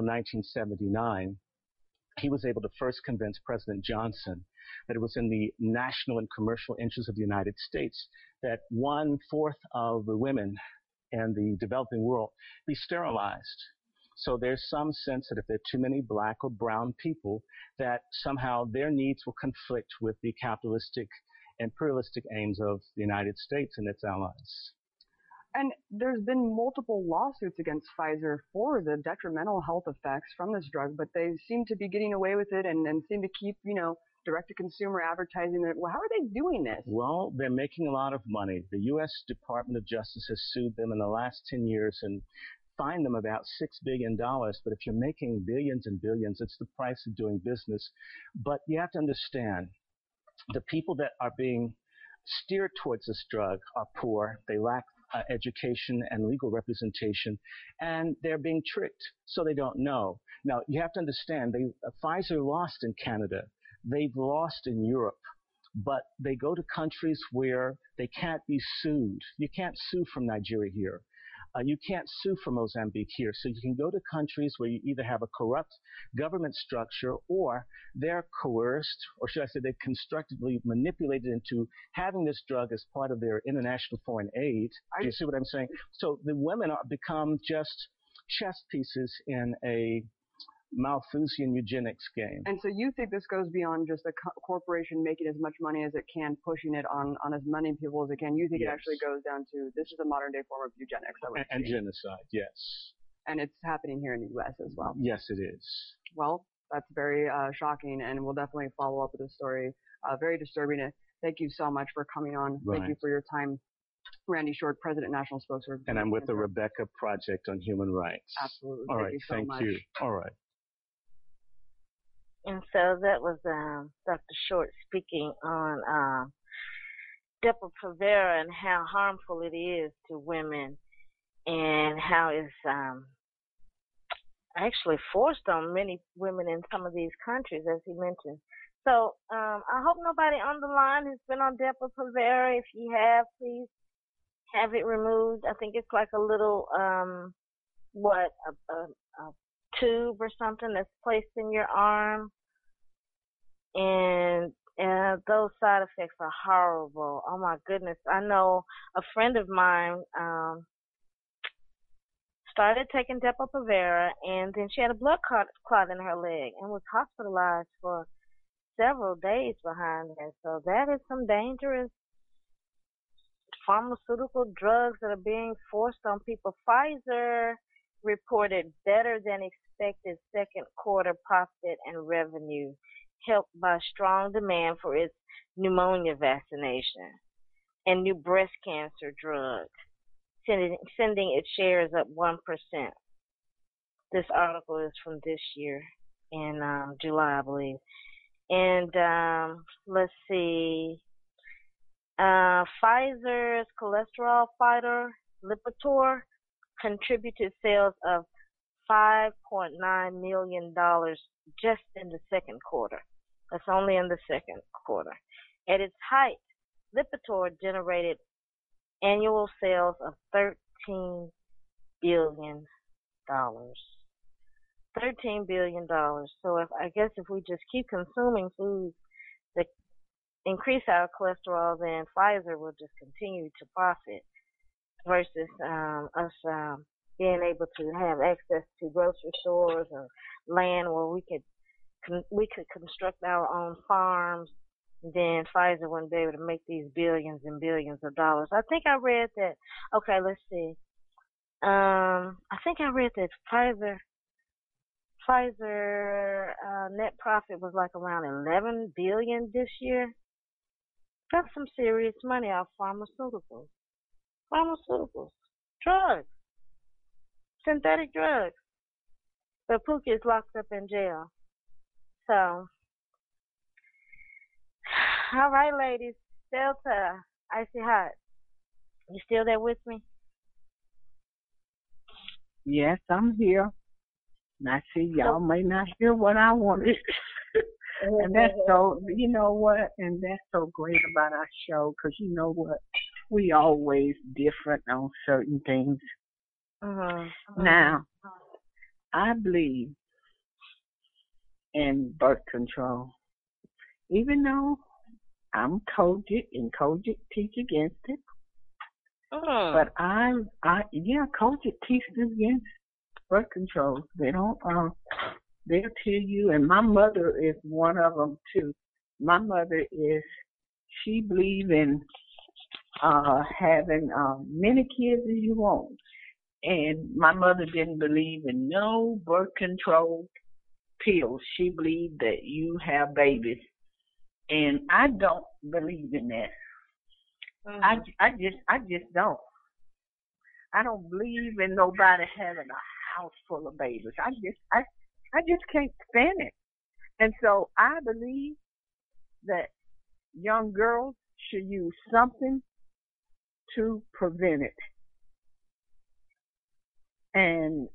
1979, he was able to first convince President Johnson that it was in the national and commercial interests of the United States that 1/4 of the women in the developing world be sterilized. So there's some sense that if there are too many black or brown people, that somehow their needs will conflict with the capitalistic, imperialistic aims of the United States and its allies. And there's been multiple lawsuits against Pfizer for the detrimental health effects from this drug, but they seem to be getting away with it and seem to keep, direct-to-consumer advertising. Well, how are they doing this? Well, they're making a lot of money. The U.S. Department of Justice has sued them in the last 10 years and fined them about $6 billion. But if you're making billions and billions, it's the price of doing business. But you have to understand, the people that are being steered towards this drug are poor. They lack education and legal representation, and they're being tricked, so they don't know. Now, you have to understand, Pfizer lost in Canada. They've lost in Europe, but they go to countries where they can't be sued. You can't sue from Nigeria here. You can't sue from Mozambique here. So you can go to countries where you either have a corrupt government structure or they're coerced, or should I say they've constructively manipulated into having this drug as part of their international foreign aid. Do you see what I'm saying? So the women become just chess pieces in a Malthusian eugenics game. And so you think this goes beyond just a corporation making as much money as it can, pushing it on as many people as it can. You think Yes. It actually goes down to this is a modern day form of eugenics. And genocide, yes. And it's happening here in the U.S. as well. Yes, it is. Well, that's very shocking, and we'll definitely follow up with this story. Very disturbing. Thank you so much for coming on. Right. Thank you for your time. Randy Short, President, National Spokesperson. And I'm with the Rebecca Project on Human Rights. Absolutely. All right, Thank you so much. you. All right. And so that was Dr. Short speaking on Depo-Provera and how harmful it is to women and how it's actually forced on many women in some of these countries, as he mentioned. So I hope nobody on the line has been on Depo-Provera. If you have, please have it removed. I think it's like a little, a tube or something that's placed in your arm, and those side effects are horrible. Oh my goodness. I know a friend of mine started taking Depo-Provera, and then she had a blood clot in her leg and was hospitalized for several days behind that. So that is some dangerous pharmaceutical drugs that are being forced on people. Pfizer reported better than expected second quarter profit and revenue, helped by strong demand for its pneumonia vaccination and new breast cancer drug, sending its shares up 1%. This article is from this year in July, I believe. And let's see. Pfizer's cholesterol fighter, Lipitor, contributed sales of $5.9 million just in the second quarter. That's only in the second quarter. At its height, Lipitor generated annual sales of $13 billion. $13 billion. So I guess if we just keep consuming foods that increase our cholesterol, then Pfizer will just continue to profit versus us being able to have access to grocery stores or land where we could construct our own farms. Then Pfizer wouldn't be able to make these billions and billions of dollars. I think I read that. Okay, let's see. I think I read that Pfizer net profit was like around 11 billion this year. That's some serious money off pharmaceuticals. Pharmaceuticals, drugs, synthetic drugs. But Pookie is locked up in jail. So, all right, ladies, Delta, Icy Hot, you still there with me? Yes, I'm here. And I see y'all may not hear what I wanted. And that's so, you know what? And that's so great about our show, because you know what? We always different on certain things. Now, I believe in birth control. Even though I'm COGIC and COGIC teach against it. But COGIC teaches against birth control. They don't, they'll tell you, and my mother is one of them too. My mother she believes in having many kids as you want. And my mother didn't believe in no birth control pills. She believed that you have babies. And I don't believe in that. I just don't. I don't believe in nobody having a house full of babies. I just can't stand it. And so I believe that young girls should use something to prevent it. And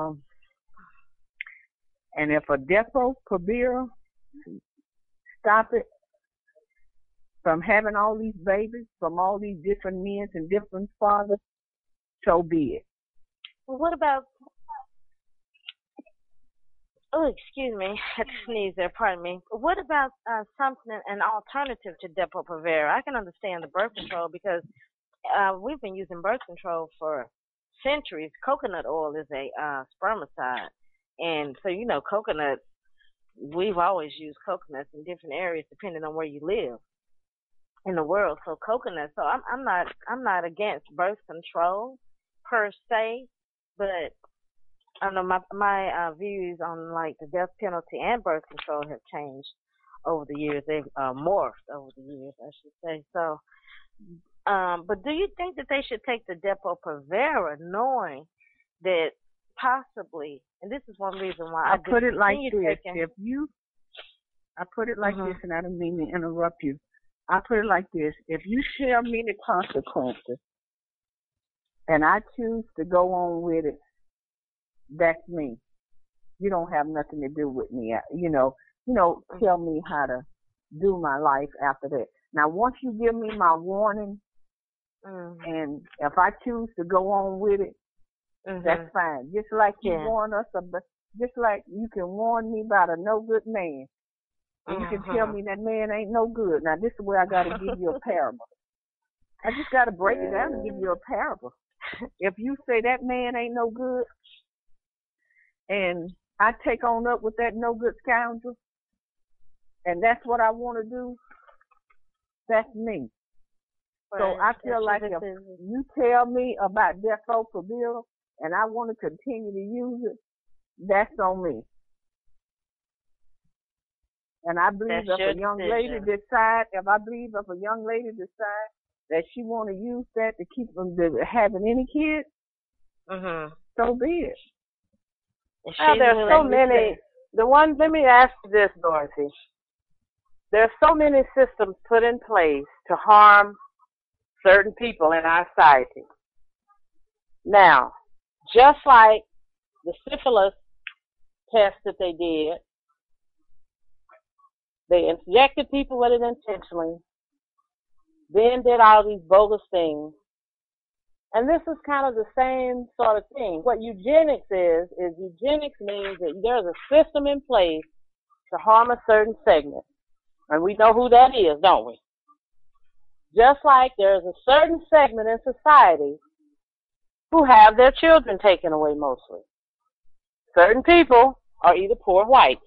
if a Depo-Provera stop it from having all these babies from all these different men and different fathers, so be it. Well, what about? Oh, excuse me, I had to sneeze there. Pardon me. What about something, an alternative to Depo-Provera? I can understand the birth control because we've been using birth control for centuries. Coconut oil is a spermicide, and so you know, coconut. We've always used coconuts in different areas depending on where you live in the world. So coconut. So I'm not against birth control per se, but I know my views on like the death penalty and birth control have changed over the years. They've morphed over the years, I should say. So, but do you think that they should take the Depo-Provera, knowing that possibly, and this is one reason why I put it like this: I put it like this, and I don't mean to interrupt you. I put it like this: if you share me the consequences, and I choose to go on with it, that's me. You don't have nothing to do with me. Tell me how to do my life after that. Now, once you give me my warning, and if I choose to go on with it, that's fine. Just like you warn us, just like you can warn me about a no good man. And you can tell me that man ain't no good. Now, this is where I got to give you a parable. I just got to break it down and give you a parable. If you say that man ain't no good, and I take on up with that no good scoundrel, and that's what I want to do, that's me. So I feel like if you tell me about Depo-Provera and I want to continue to use it, that's on me. And I believe if a young lady decide that she want to use that to keep them having any kids, so be it. Now, there's so many. Let me ask you this, Dorothy. There's so many systems put in place to harm certain people in our society. Now, just like the syphilis test that they did, they injected people with it intentionally, then did all these bogus things. And this is kind of the same sort of thing. What eugenics is eugenics means that there's a system in place to harm a certain segment. And we know who that is, don't we? Just like there's a certain segment in society who have their children taken away mostly. Certain people are either poor or white.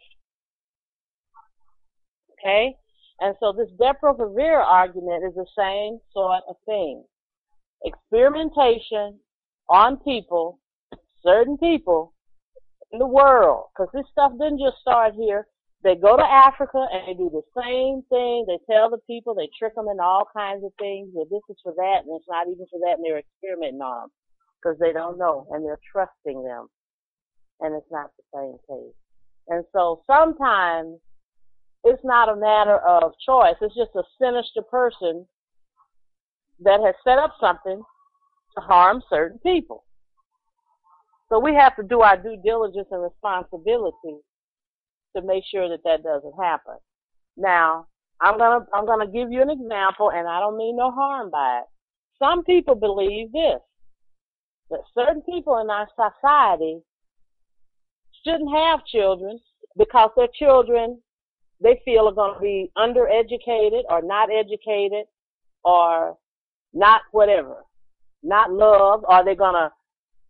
Okay? And so this Depo-Provera argument is the same sort of thing. Experimentation on people, certain people, in the world, because this stuff didn't just start here. They go to Africa and they do the same thing. They tell the people, they trick them into all kinds of things. Well, this is for that, and it's not even for that, and they're experimenting on them because they don't know, and they're trusting them, and it's not the same case. And so sometimes it's not a matter of choice. It's just a sinister person that has set up something to harm certain people. So we have to do our due diligence and responsibility to make sure that that doesn't happen. Now, I'm gonna give you an example, and I don't mean no harm by it. Some people believe this, that certain people in our society shouldn't have children because their children, they feel, are going to be undereducated or not educated or not whatever, not loved, or they're going to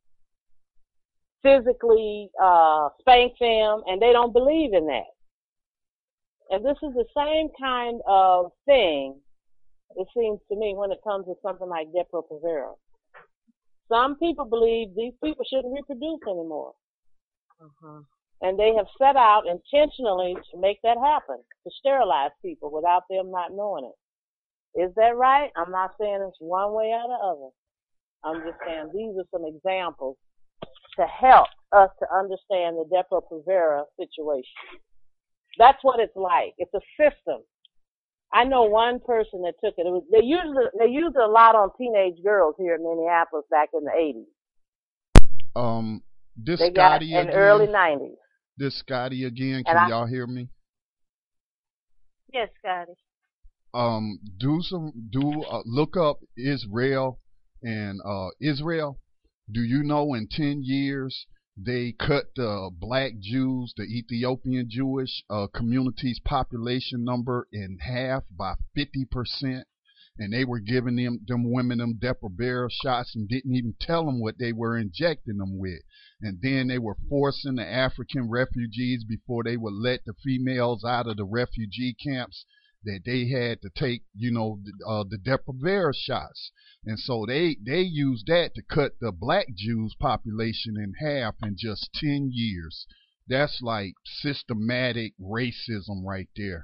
physically spank them, and they don't believe in that. And this is the same kind of thing, it seems to me, when it comes to something like Depo-Provera. Some people believe these people shouldn't reproduce anymore. And they have set out intentionally to make that happen, to sterilize people without them not knowing it. Is that right? I'm not saying it's one way or the other. I'm just saying these are some examples to help us to understand the Depo-Provera situation. That's what it's like. It's a system. I know one person that took it. They used it a lot on teenage girls here in Minneapolis back in the 80s. This they got Scotty in again. Early 90s. This Scotty again. Can y'all hear me? Yes, Scotty. Look up Israel and Israel. Do you know in 10 years they cut the black Jews, the Ethiopian Jewish community's population number in half by 50%, and they were giving them women them Depo-Provera shots and didn't even tell them what they were injecting them with. And then they were forcing the African refugees, before they would let the females out of the refugee camps, that they had to take, the Depo-Provera shots. And so they used that to cut the black Jews population in half in just 10 years. That's like systematic racism right there.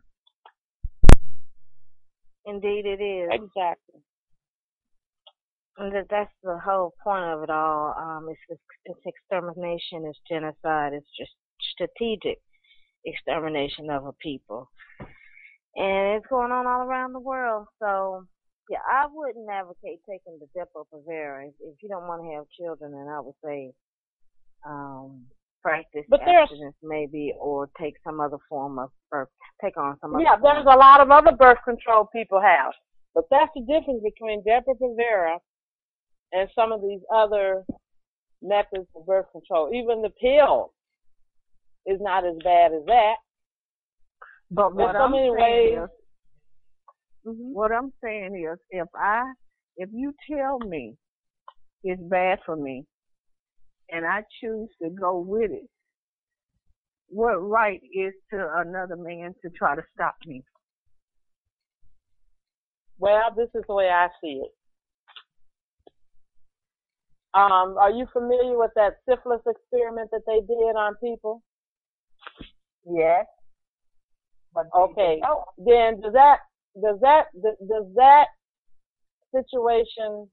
Indeed it is. Exactly. And that's the whole point of it all. It's extermination, it's genocide, it's just strategic extermination of a people. And it's going on all around the world. So, yeah, I wouldn't advocate taking the Depo-Provera. If you don't want to have children, then I would say practice abstinence maybe, or take some other form of, or take on some other form. There's a lot of other birth control people have. But that's the difference between Depo-Provera and some of these other methods of birth control. Even the pill is not as bad as that. But what I'm saying is, if you tell me it's bad for me and I choose to go with it, what right is to another man to try to stop me? Well, this is the way I see it. Are you familiar with that syphilis experiment that they did on people? Yes. Okay. Then does that situation,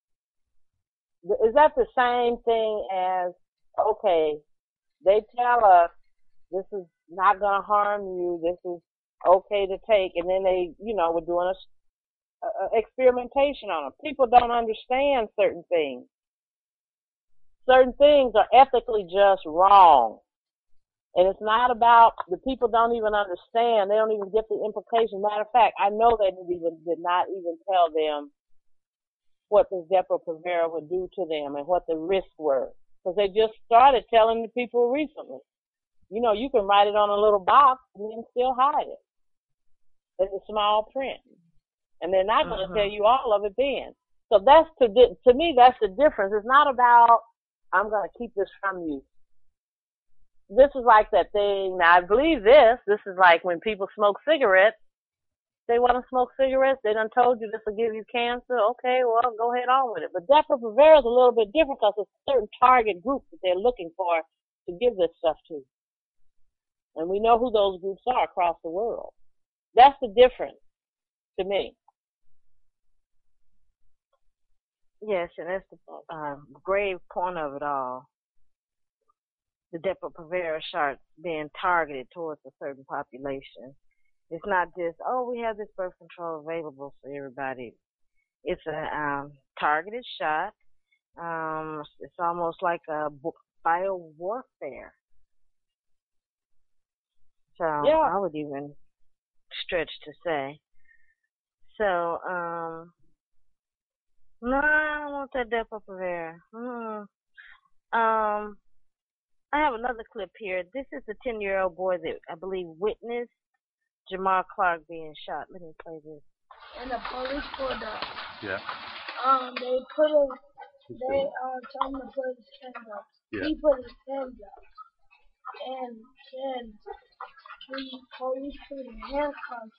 is that the same thing as, okay, they tell us this is not going to harm you, this is okay to take, and then they, were doing a experimentation on them. People don't understand certain things. Certain things are ethically just wrong. And it's not about, the people don't even understand. They don't even get the implication. Matter of fact, I know they did not even tell them what this Depo-Provera would do to them and what the risks were. Because they just started telling the people recently. You can write it on a little box and then still hide it. It's a small print. And they're not going to tell you all of it then. So that's, to me, that's the difference. It's not about, I'm going to keep this from you. This is like that thing. Now, I believe this is like when people smoke cigarettes. They want to smoke cigarettes. They done told you this will give you cancer. Okay, well, go ahead on with it. But Depo-Provera is a little bit different because it's a certain target group that they're looking for to give this stuff to. And we know who those groups are across the world. That's the difference to me. Yes, and that's the grave point of it all. The Depo-Provera shots being targeted towards a certain population. It's not just, oh, we have this birth control available for everybody. It's a targeted shot. It's almost like a bio warfare. So Yeah. I would even stretch to say. So, no, I don't want that Depo-Provera. I have another clip here. This is the 10-year-old boy that I believe witnessed Jamar Clark being shot. Let me play this. And the police pulled up. Yeah. They put him. They told him to put his hands up. Yeah. He put his hands up, and then the police put his handcuffs.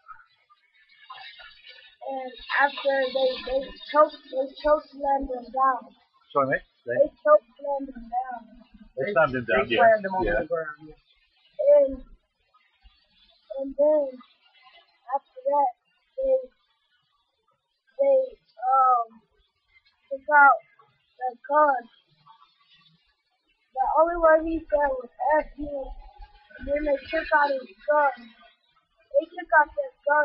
And after they slammed him down. Sorry, mate. They slammed him down. They slammed him down. They Yeah. slammed him on Yeah. the ground. And then after that, they took out the gun. The only word he said was F you. And then they took out his gun. They took out their gun.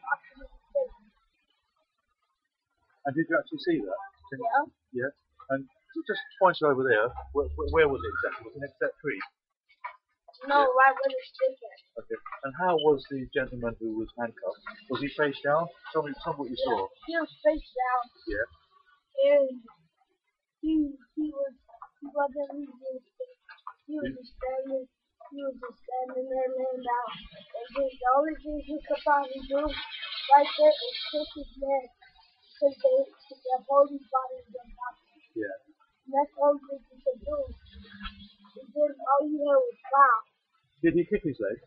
And did you actually see that? Yeah. Yeah. And just point over there. Where was it exactly? Was it next to that tree? No, right where the stick is. Okay. And how was the gentleman who was handcuffed? Was he face down? Tell me what you saw. He was face down. Yeah. And he wasn't moving. He was just standing. He was just standing there laying down. And then the only thing he could probably do right there is kick his neck. Because the police brought him to the hospital. Yeah. And that's the only thing he could do. And then all you heard was wow. Did he kick his leg?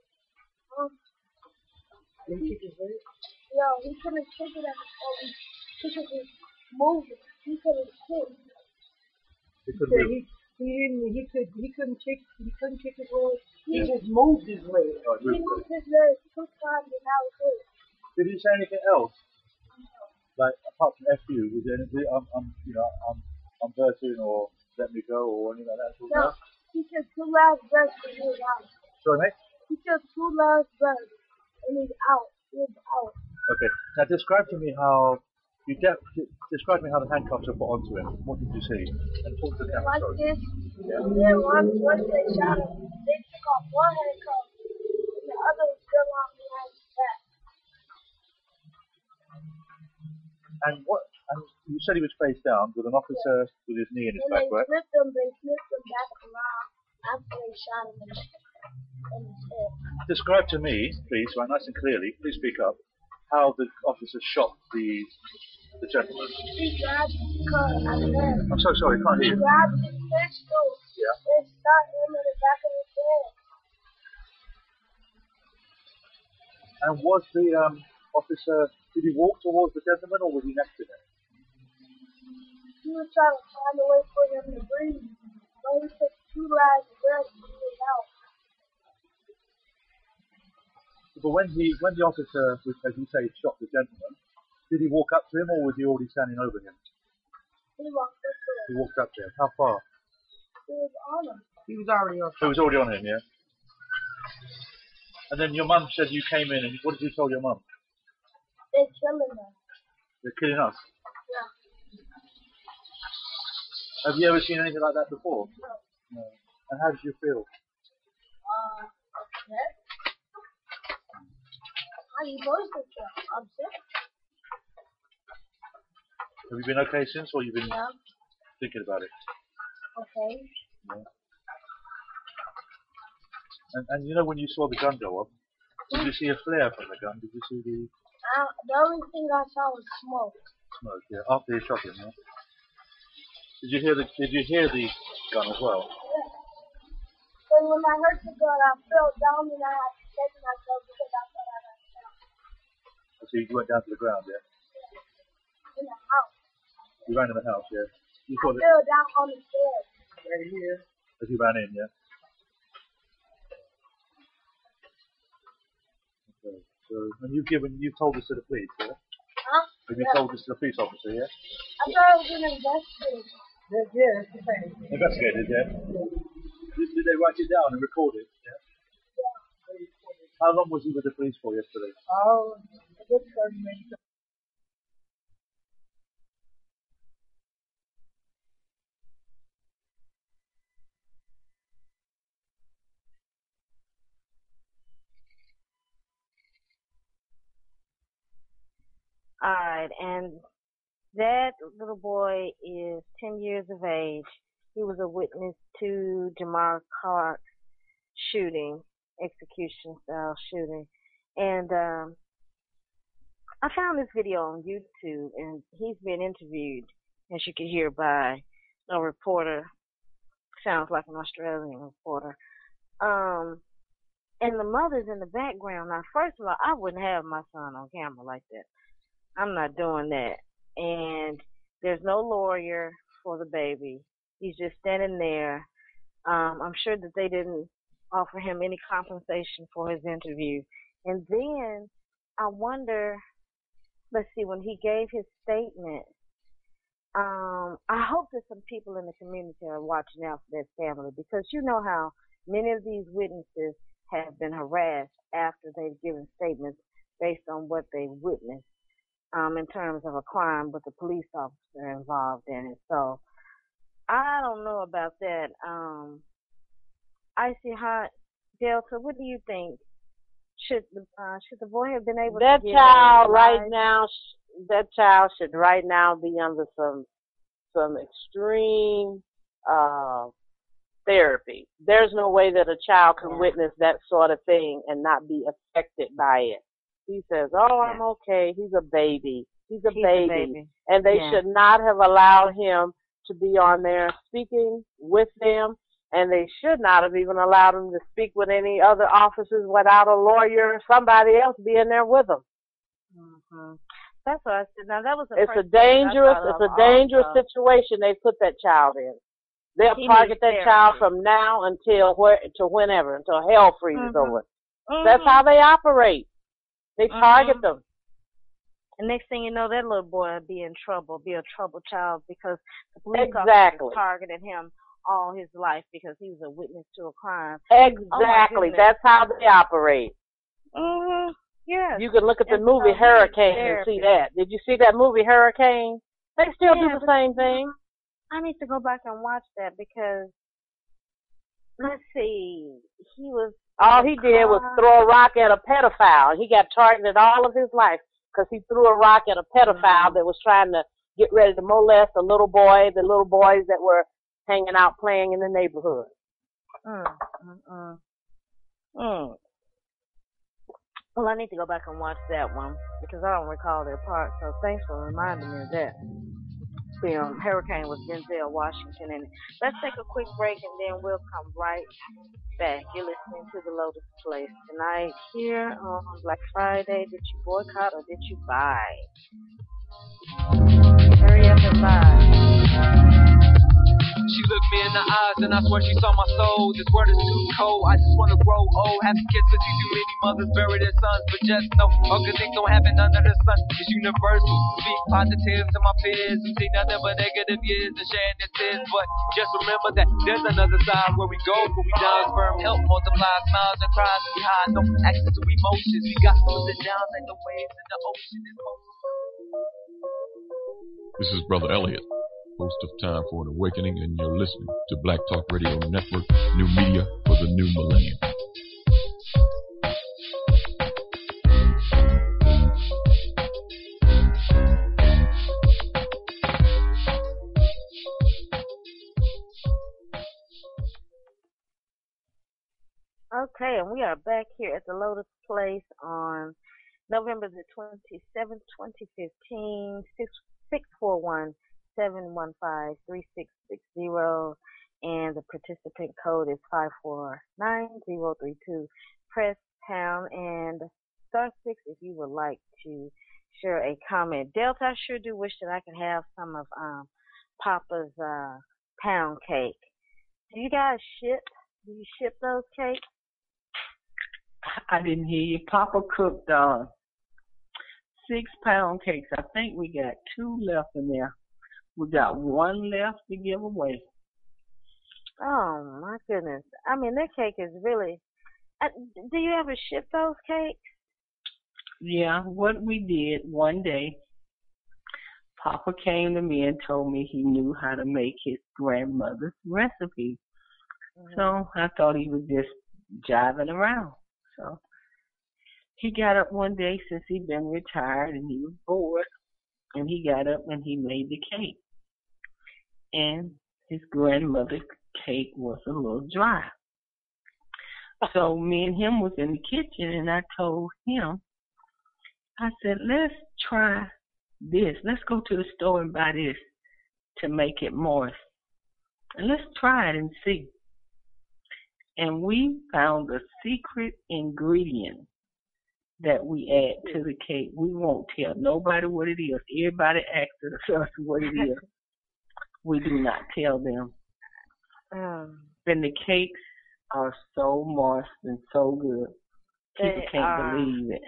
Did he kick his leg? No, he couldn't kick it at the police. He could just move it. He couldn't kick. He couldn't move. He couldn't kick his leg. He just moved his leg. Oh, He moved his leg 2 times and that was it. Did he say anything else? Like apart from "F you," was there anything? I'm Burton, or let me go, or anything like that sort of No, stuff? he took 2 last breaths and he was out. Sorry, mate. He took 2 last breaths and he's out. He was out. Okay. Now describe to me how describe to me how the handcuffs are put onto him. What did you see? And talk to the camera. Like Sorry. this. And then once they shot him, they took off one handcuff and the other was still on behind his back. And you said he was face down with an officer with his knee in his And back, they right? flipped him back around after they shot him in his head. Describe to me, please, right, nice and clearly, please speak up, how the officer shot the gentleman. He grabbed his gun and then I'm so sorry, I can't hear he you. grabbed his pistol and shot him in the back of his head. And was the officer, did he walk towards the gentleman or was he next to him? He was trying to find a way for him to breathe, but he took 2 last breaths and he was out. But when the officer, as you say, shot the gentleman, did he walk up to him or was he already standing over him? He walked up to him. He walked up to him. How far? He was on him. He was already on him, yeah? And then your mum said you came in, and what did you tell your mum? They're killing us. They're killing us. Yeah. Have you ever seen anything like that before? No. And how did you feel? Upset. How you supposed to feel? Upset. Have you been okay since, or you've been Yeah. thinking about it? Okay. Yeah. And you know when you saw the gun go off, did you see a flare from the gun? Did you see the The only thing I saw was smoke. smoke? Yeah, after you shot him, yeah. Did you hear the gun as well? Yeah. So when I heard the gun, I fell down and I had to shake myself because I thought I got shot. So you went down to the ground, yeah. In the house. You ran in the house, yeah. You I thought fell down on the stairs. Right here. as you ran in, yeah. So, and you've told this to the police, yeah? Huh? Have you told this to the police officer, yeah? I thought it was an investigation. Yeah, investigated, yeah. Did they write it down and record it? Yeah. How long was he with the police for yesterday? Oh, a good 30 minutes. All right, and that little boy is 10 years of age. He was a witness to Jamar Clark's shooting, execution style shooting. And I found this video on YouTube, and he's been interviewed, as you can hear, by a reporter. Sounds like an Australian reporter. And the mother's in the background. Now, first of all, I wouldn't have my son on camera like that. I'm not doing that. And there's no lawyer for the baby. He's just standing there. I'm sure that they didn't offer him any compensation for his interview. And then I wonder, let's see, when he gave his statement, I hope that some people in the community are watching out for that family, because you know how many of these witnesses have been harassed after they've given statements based on what they witnessed. In terms of a crime with a police officer involved in it. So I don't know about that. Icy Hot Delta, what do you think? Should the boy have been able that to get child right now? That child should right now be under some extreme therapy. There's no way that a child can witness that sort of thing and not be affected by it. He says, "Oh, I'm okay. He's a baby. He's a baby." And they should not have allowed him to be on there speaking with them, and they should not have even allowed him to speak with any other officers without a lawyer or somebody else being there with him. Mm-hmm. That's what I said. Now that was it's a dangerous situation they put that child in. They'll target that child from now until whenever, until hell freezes over. That's how they operate. They target them. And next thing you know, that little boy will be in trouble, be a troubled child, because the police officer targeted him all his life because he was a witness to a crime. Exactly. That's how they operate. Yes. You can look at the movie Hurricane and see that. Did you see that movie Hurricane? They still do the same thing. I need to go back and watch that because, let's see, all he did was throw a rock at a pedophile. He got targeted all of his life because he threw a rock at a pedophile that was trying to get ready to molest the little boys that were hanging out playing in the neighborhood. Well, I need to go back and watch that one because I don't recall their part. So thanks for reminding me of that. Film Hurricane with Denzel Washington in it. Let's take a quick break and then we'll come right back. You're listening to The Lotus Place tonight here on Black Friday. Did you boycott or did you buy? Hurry up and buy. She looked me in the eyes and I swear she saw my soul. This world is too cold, I just wanna grow old. Have kids but too many mothers bury their sons. But just know, all good things don't happen under the sun. It's universal, speak positive to my peers who see nothing but negative years and sharing their tears. But just remember that there's another side where we go, where we die, firm help, multiply, smiles and cries. We hide no access to emotions. We got ups and downs like the waves in the ocean. This is Brother Elliot, host of Time for an Awakening, and you're listening to Black Talk Radio Network, new media for the new millennium. Okay, and we are back here at the Lotus Place on November the 27th, 2015, 641-715-3660, and the participant code is 549032. Press pound and star 6 if you would like to share a comment. Delta, I sure do wish that I could have some of Papa's pound cake. Do you guys ship? Do you ship those cakes? I didn't hear you. Papa cooked 6-pound cakes. I think we got 2 left in there. We got 1 left to give away. Oh my goodness! I mean, that cake is really. Do you ever ship those cakes? Yeah, what we did one day, Papa came to me and told me he knew how to make his grandmother's recipe. So I thought he was just jiving around. So he got up one day since he'd been retired and he was bored, and he got up and he made the cake. And his grandmother's cake was a little dry. So me and him was in the kitchen, and I told him, I said, let's try this. Let's go to the store and buy this to make it moist. And let's try it and see. And we found a secret ingredient that we add to the cake. We won't tell nobody what it is. Everybody asks us what it is. We do not tell them. And the cakes are so moist and so good. People can't believe it.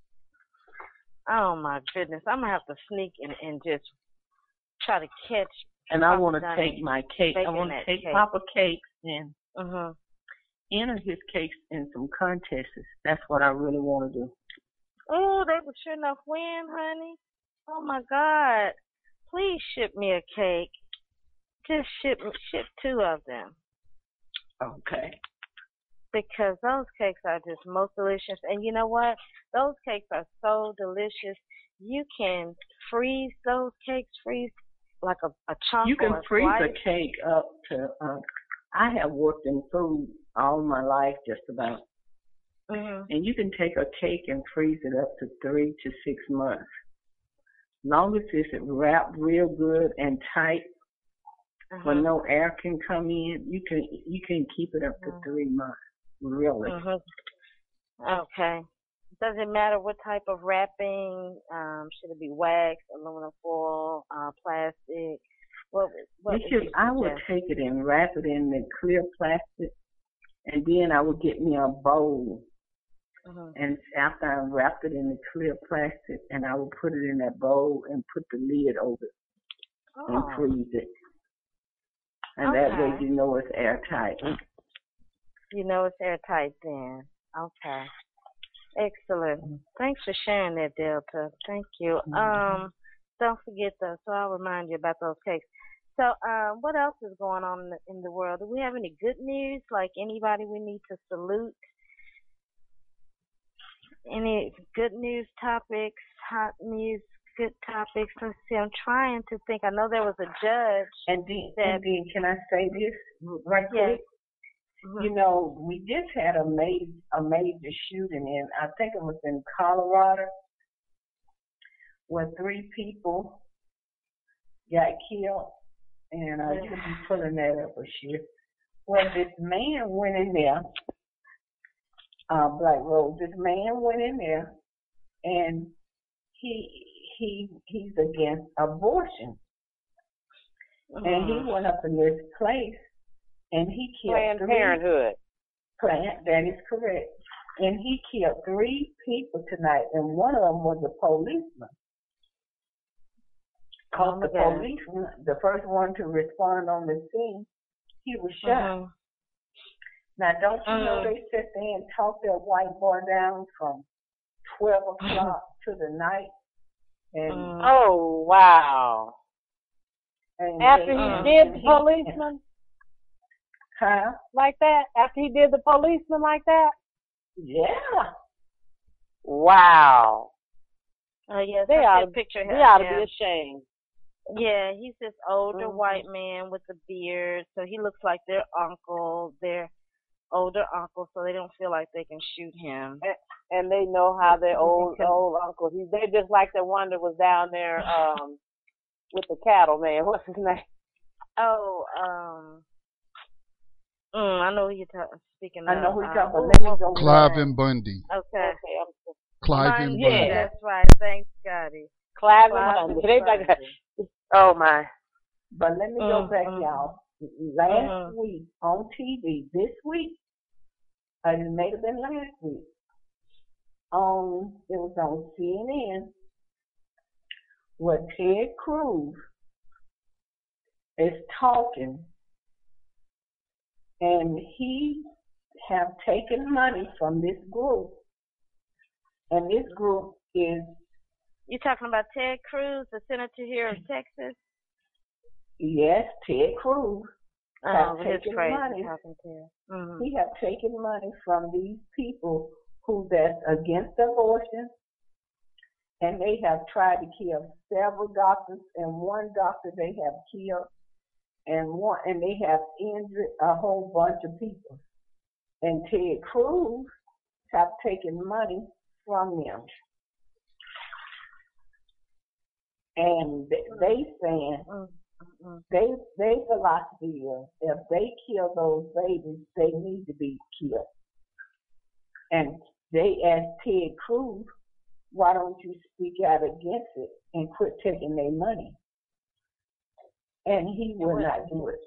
Oh my goodness. I'm going to have to sneak and just try to catch. And I want to take my cake. I want to take Papa cakes and enter his cakes in some contests. That's what I really want to do. Oh, they would sure enough win, honey. Oh my God. Please ship me a cake. Just ship 2 of them. Okay. Because those cakes are just most delicious. And you know what? Those cakes are so delicious. You can freeze those cakes, freeze like a chunk. You can or a freeze slice. a cake up to, I have worked in food all my life just about. And you can take a cake and freeze it up to 3 to 6 months. Long as it's wrapped real good and tight, where no air can come in, you can keep it up to 3 months. Really. Okay. Does it matter what type of wrapping? Should it be wax, aluminum foil, plastic? I would take it and wrap it in the clear plastic, and then I would get me a bowl. And after I wrapped it in the clear plastic, and I would put it in that bowl and put the lid over it and freeze it. And that way you know it's airtight. You know it's airtight then. Okay. Excellent. Thanks for sharing that, Delta. Thank you. Don't forget those, so I'll remind you about those cakes. So, what else is going on in the world? Do we have any good news? Like anybody we need to salute? Any good news topics, hot news, good topics? Let's see. I'm trying to think. I know there was a judge. And then can I say this right quick? You know, we just had a major shooting in, I think it was in Colorado, where 3 people got killed. And you can be pulling that up for sure. Well, this man went in there, Black Rose. This man went in there, and he's against abortion. And he went up in this place, and he killed Planned Parenthood. That is correct. And he killed 3 people tonight, and one of them was a policeman. Called the policeman, the first one to respond on the scene, he was shot. Now, don't you know they sit there and talk that white boy down from 12 o'clock to the night? And oh, wow. And after he did the policeman? Like that? After he did the policeman like that? Yeah. Wow. Yes, they ought to be ashamed. Yeah, he's this older white man with a beard, so he looks like their uncle, their older uncle, so they don't feel like they can shoot him. And they know how their old uncle, they're just like the one that was down there with the cattle man. What's his name? I know who you're speaking of. I know who you're talking about. Cliven Bundy. Okay. Cliven Bundy. Yeah, that's right. Thanks, Scotty. Cliven Bundy. Oh, my. But let me go back, y'all. Last week on TV, this week, it may have been last week, it was on CNN, where Ted Cruz is talking, and he have taken money from this group, and this group is. You talking about Ted Cruz, the senator here of Texas? Yes, Ted Cruz have taken crazy money. Talking to mm-hmm. He have taken money from these people who that's against abortion, and they have tried to kill several doctors, and one doctor they have killed, and they have injured a whole bunch of people. And Ted Cruz have taken money from them. And they saying they philosophy is if they kill those babies, they need to be killed. And they asked Ted Cruz, why don't you speak out against it and quit taking their money? And he will not do it.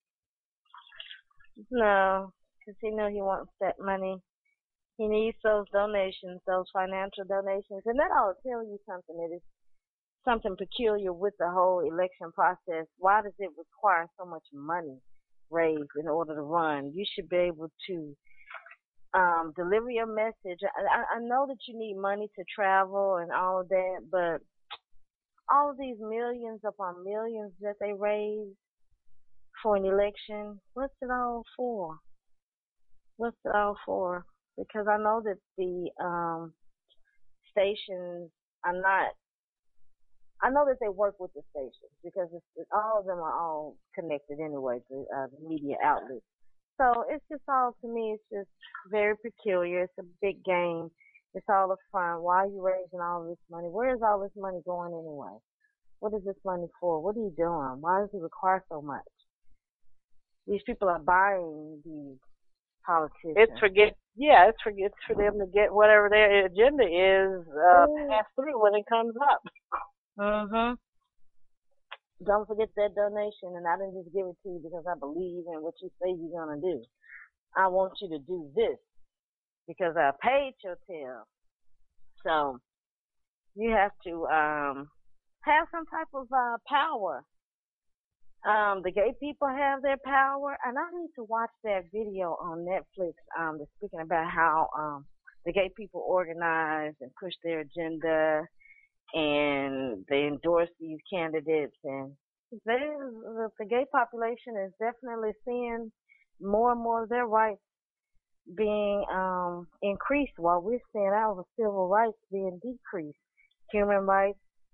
No, because he knows he wants that money. He needs those donations, those financial donations. And that ought to tell you something. It is something peculiar with the whole election process. Why does it require so much money raised in order to run? You should be able to deliver your message. I know that you need money to travel and all of that, but all of these millions upon millions that they raise for an election, what's it all for? What's it all for? Because I know that the stations are not, I know that they work with the stations because all of them are all connected anyway, the media outlets. So it's just all, to me, it's just very peculiar. It's a big game. It's all a fun. Why are you raising all this money? Where is all this money going anyway? What is this money for? What are you doing? Why does it require so much? These people are buying these politicians. It's for them to get whatever their agenda is passed through when it comes up. Mm-hmm. Don't forget that donation, and I didn't just give it to you because I believe in what you say you're going to do. I want you to do this because I paid your tail. So you have to have some type of power. The gay people have their power, and I need to watch that video on Netflix that's speaking about how the gay people organize and push their agenda, and they endorse these candidates, and the gay population is definitely seeing more and more of their rights being increased while we're seeing our civil rights being decreased. Human rights,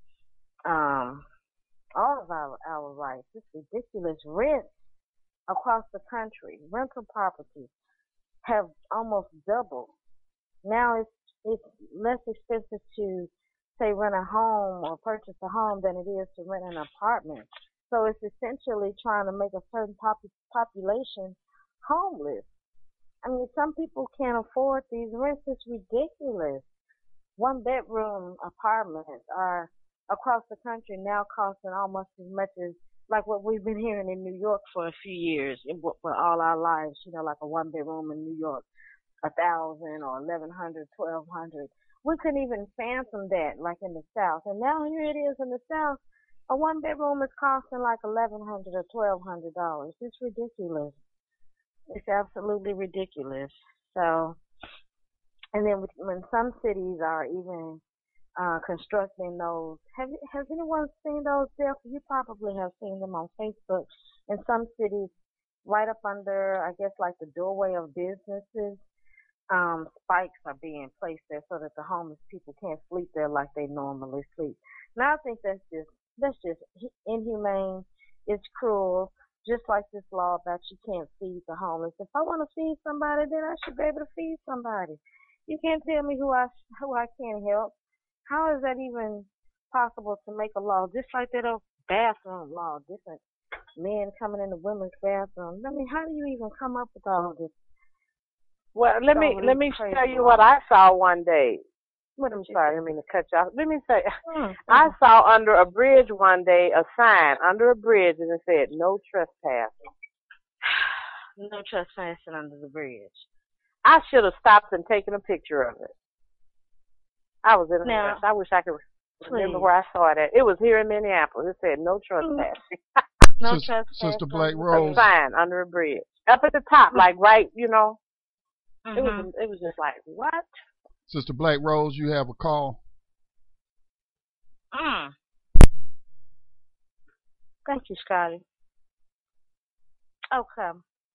all of our rights. It's ridiculous. Rents across the country, rental properties have almost doubled. Now it's less expensive to say rent a home or purchase a home than it is to rent an apartment. So it's essentially trying to make a certain population homeless. I mean, some people can't afford these rents. It's ridiculous. 1-bedroom apartments are across the country now costing almost as much as like what we've been hearing in New York for a few years, for all our lives. You know, like a 1-bedroom in New York, 1,000 or 1,100, 1,200. We couldn't even fathom that, like in the South. And now here it is in the South. A 1-bedroom is costing like $1,100 or $1,200. It's ridiculous. It's absolutely ridiculous. So, and then when some cities are even constructing those, has anyone seen those there? You probably have seen them on Facebook. In some cities, right up under, I guess, like the doorway of businesses, spikes are being placed there so that the homeless people can't sleep there like they normally sleep. Now I think that's just inhumane. It's cruel. Just like this law about you can't feed the homeless. If I want to feed somebody, then I should be able to feed somebody. You can't tell me who I can't help. How is that even possible to make a law? Just like that old bathroom law, different men coming in the women's bathroom. I mean, how do you even come up with all this? Well, let me tell you what I saw one day. I'm sorry, I didn't mean to cut you off. Let me say, I saw under a bridge one day a sign under a bridge, and it said, "No trespassing." No trespassing under the bridge. I should have stopped and taken a picture of it. I was in a Now, mess. I wish I could remember please. where I saw it at. It was here in Minneapolis. It said no trespassing. No Sis- trespassing. Sister Black A Rose. sign under a bridge. Up at the top, like right, you know. Mhm. It was just like, what? Sister Black Rose, you have a call. Thank you, Scotty. Okay.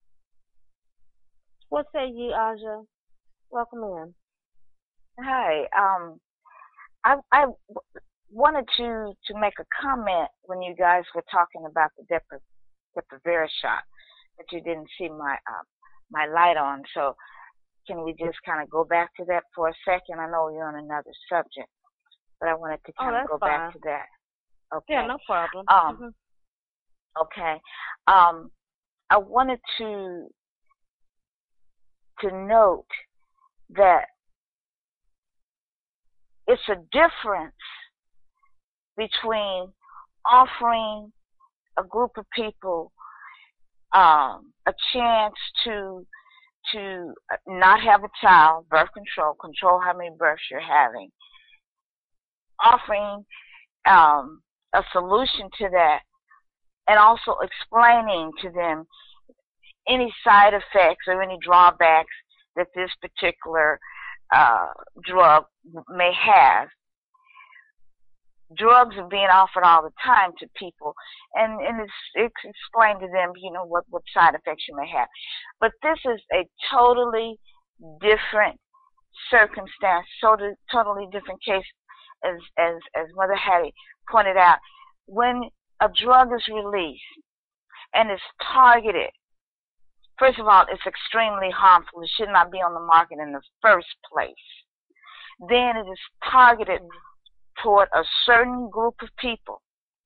What say ye, Aja? Welcome in. Hi. I wanted to make a comment when you guys were talking about the Depo-Provera shot, but you didn't see my light on. So can we just kind of go back to that for a second? I know you're on another subject, but I wanted to kind of go back to that. Okay. Yeah, no problem. Okay. I wanted to note that it's a difference between offering a group of people a chance to not have a child, birth control how many births you're having, offering a solution to that, and also explaining to them any side effects or any drawbacks that this particular drug may have. Drugs are being offered all the time to people, and it's explained to them, you know, what side effects you may have. But this is a totally different circumstance, totally different case, as Mother Hattie pointed out. When a drug is released and is targeted, first of all, it's extremely harmful. It should not be on the market in the first place. Then it is targeted toward a certain group of people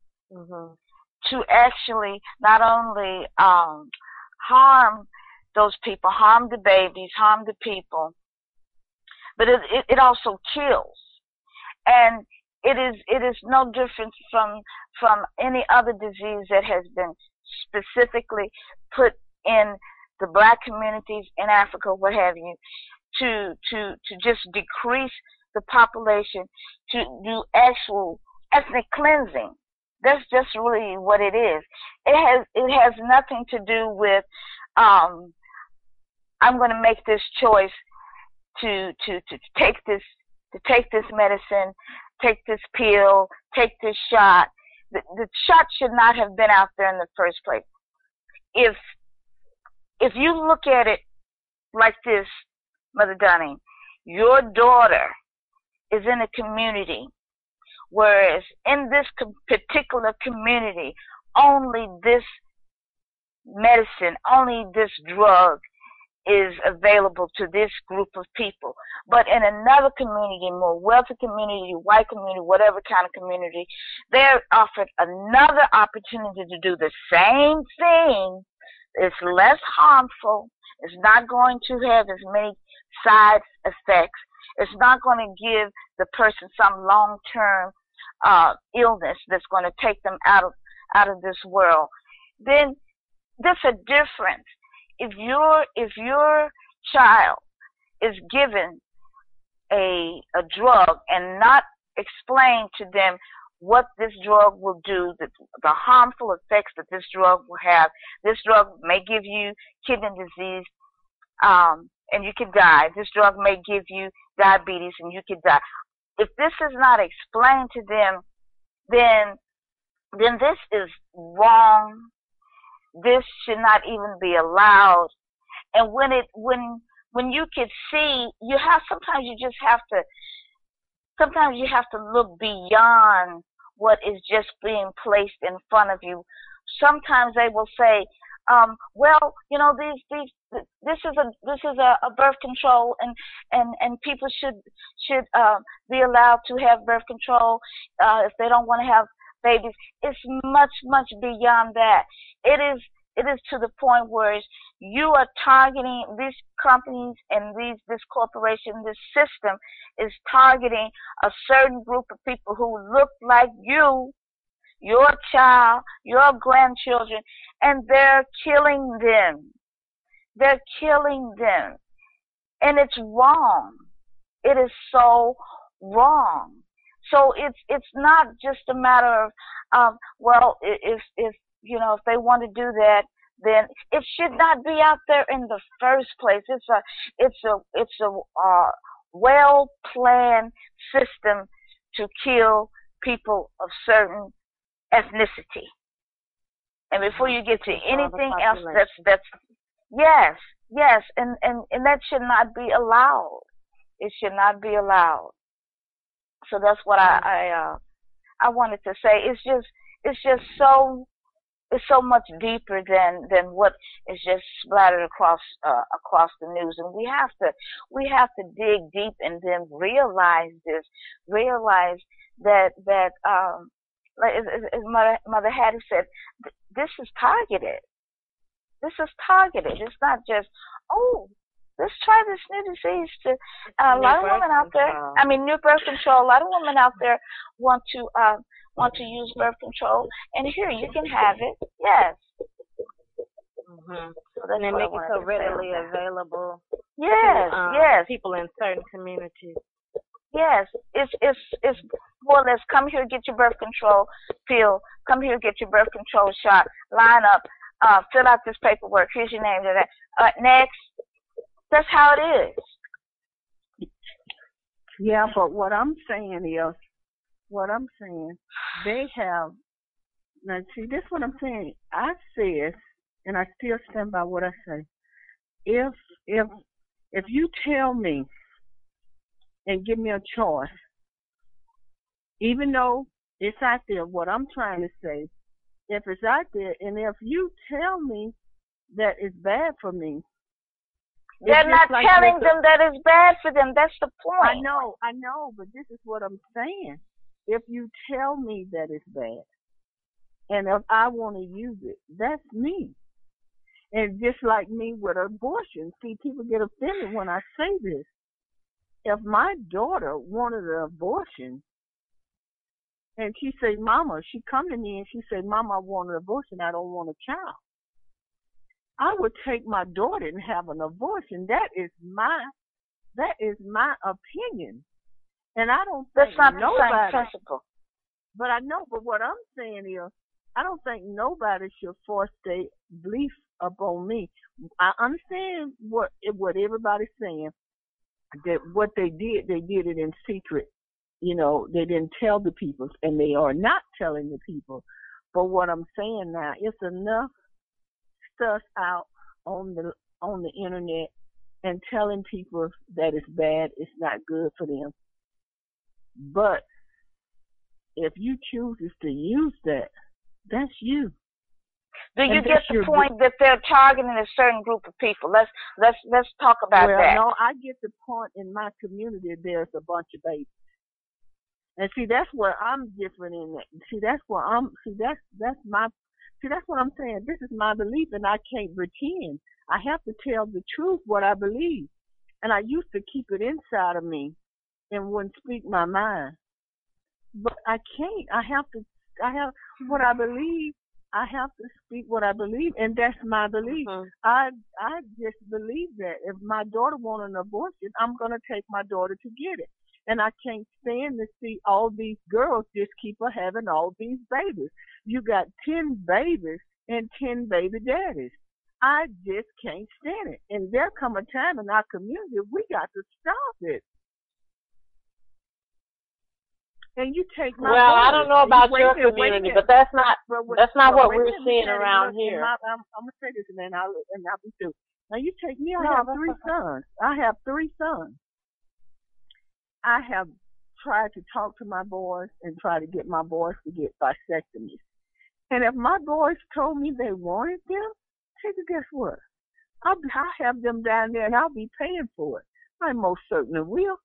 to actually not only harm those people, harm the babies, harm the people, but it also kills. And it is no different from any other disease that has been specifically put in the black communities in Africa, what have you, to just decrease the population, to do actual ethnic cleansing. That's just really what it is. It has nothing to do with I'm going to make this choice to take this medicine, take this pill, take this shot. The shot should not have been out there in the first place. If you look at it like this, Mother Dunning, your daughter is in a community, whereas in this particular community, only this medicine, only this drug is available to this group of people. But in another community, more wealthy community, white community, whatever kind of community, they're offered another opportunity to do the same thing. It's less harmful. It's not going to have as many side effects. It's not going to give the person some long-term illness that's going to take them out of this world. Then there's a difference. If your child is given a drug and not explain to them what this drug will do, the harmful effects that this drug will have. This drug may give you kidney disease, and you could die. This drug may give you diabetes, and you could die. If this is not explained to them, then this is wrong. This should not even be allowed. And when you can see, sometimes you have to look beyond what is just being placed in front of you. Sometimes they will say, well, you know, this is a birth control, and people should be allowed to have birth control if they don't want to have babies. It's much, much beyond that. It is to the point where you are targeting these companies and this corporation, this system is targeting a certain group of people who look like you, your child, your grandchildren, and they're killing them. They're killing them. And it's wrong. It is so wrong. So it's not just a matter of well, if you know, if they want to do that, then it should not be out there in the first place. It's a well planned system to kill people of certain ethnicity. And before you get to anything else, that's yes, and that should not be allowed. It should not be allowed. So that's what I wanted to say. It's just so much deeper than what is just splattered across the news, and we have to dig deep and then realize that like as Mother Hattie said, this is targeted. This is targeted. It's not just, oh, let's try this new disease. A lot of women out there, new birth control. A lot of women out there want to use birth control, and here you can have it. Yes. So and they make it so readily available. Yes, to, yes. People in certain communities. Yes, it's more or less, come here, get your birth control pill. Come here, get your birth control shot. Line up, fill out this paperwork. Here's your name. Next. That's how it is. Yeah, but what I'm saying, they have, now see, this is what I'm saying. I said, and I still stand by what I say. If you tell me and give me a choice, even though it's out there, what I'm trying to say, if it's out there, and if you tell me that it's bad for me, they're not like telling them that it's bad for them. That's the point. I know, but this is what I'm saying. If you tell me that it's bad, and if I want to use it, that's me. And just like me with abortion, see, people get offended when I say this. If my daughter wanted an abortion, and she say, Mama, she come to me and she say, Mama, I want an abortion. I don't want a child. I would take my daughter and have an abortion. That is my opinion. And I don't think that's not nobody, the same principle. But I know, but what I'm saying is, I don't think nobody should force their belief upon me. I understand what everybody's saying, that what they did it in secret. You know, they didn't tell the people, and they are not telling the people. But what I'm saying now, it's enough stuff out on the internet and telling people that it's bad, it's not good for them. But if you choose to use that, that's you. Do you get the point that they're targeting a certain group of people? Let's talk about that. Well, no, I get the point. In my community, there's a bunch of babies, and see, that's where I'm different in that. See, that's what I'm saying. This is my belief, and I can't pretend. I have to tell the truth, what I believe, and I used to keep it inside of me and wouldn't speak my mind. But I can't. I have what I believe. I have to speak what I believe, and that's my belief. I just believe that if my daughter wants an abortion, I'm going to take my daughter to get it. And I can't stand to see all these girls just keep having all these babies. You got 10 babies and 10 baby daddies. I just can't stand it. And there come a time in our community, we got to stop it. And you take my well, I don't know about your community, but that's not what we're seeing around here. I'm gonna say this, and then I'll be through. Now you take me. I have 3 sons. I have 3 sons. I have tried to talk to my boys and try to get my boys to get vasectomies. And if my boys told me they wanted them, guess what? I'll have them down there, and I'll be paying for it. I most certainly will.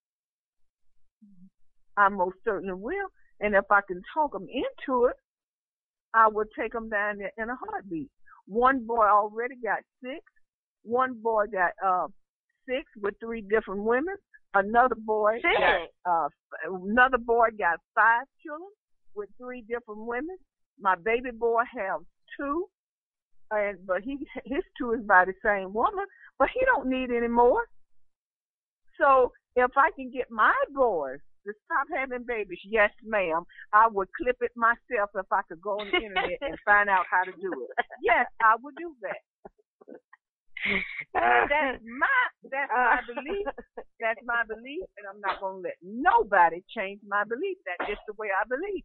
I most certainly will. And if I can talk them into it, I would take them down there in a heartbeat. One boy already got 6. One boy got 6 with 3 different women. Another boy got 5 children with 3 different women. My baby boy has 2, but his 2 is by the same woman, but he don't need any more. So if I can get my boys to stop having babies, yes, ma'am, I would clip it myself if I could go on the internet and find out how to do it. Yes, I would do that. That's my belief. That's my belief, and I'm not gonna let nobody change my belief. That's just the way I believe.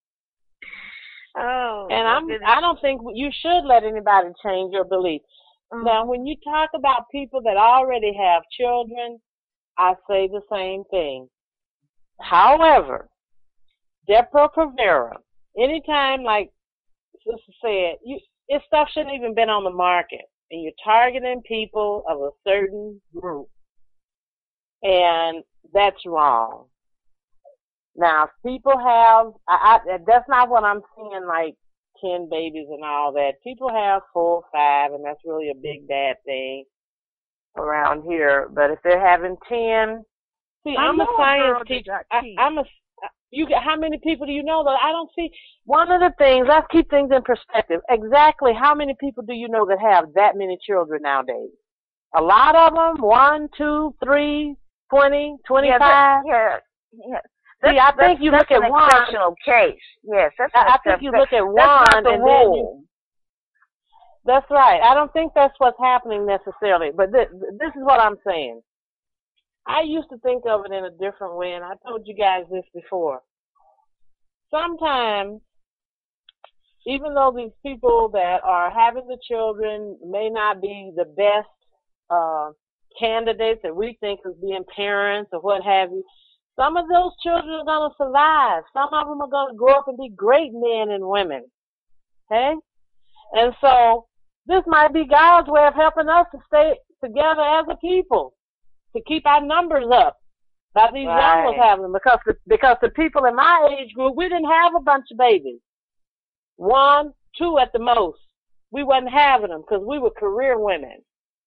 Oh, And I don't think you should let anybody change your belief. Now, when you talk about people that already have children, I say the same thing. However, Depo-Provera, anytime, like Sister said, this stuff shouldn't even been on the market. And you're targeting people of a certain group. And that's wrong. Now, if people have, that's not what I'm seeing, like 10 babies and all that. People have 4 or 5, and that's really a big bad thing around here. But if they're having 10, see, I'm a science teacher. How many people do you know that I don't see? One of the things, let's keep things in perspective. Exactly how many people do you know that have that many children nowadays? A lot of them? 1, 2, 3, 20, 25? Yeah. See, I think you look at one. That's an exceptional case. Yes, I think you look at one not the and rule. That's right. I don't think that's what's happening necessarily. But this is what I'm saying. I used to think of it in a different way, and I told you guys this before. Sometimes, even though these people that are having the children may not be the best candidates that we think of being parents or what have you, some of those children are going to survive. Some of them are going to grow up and be great men and women. Okay? And so this might be God's way of helping us to stay together as a people, to keep our numbers up by these young ones having them. Because the people in my age group, we didn't have a bunch of babies. 1, 2 at the most. We wasn't having them because we were career women.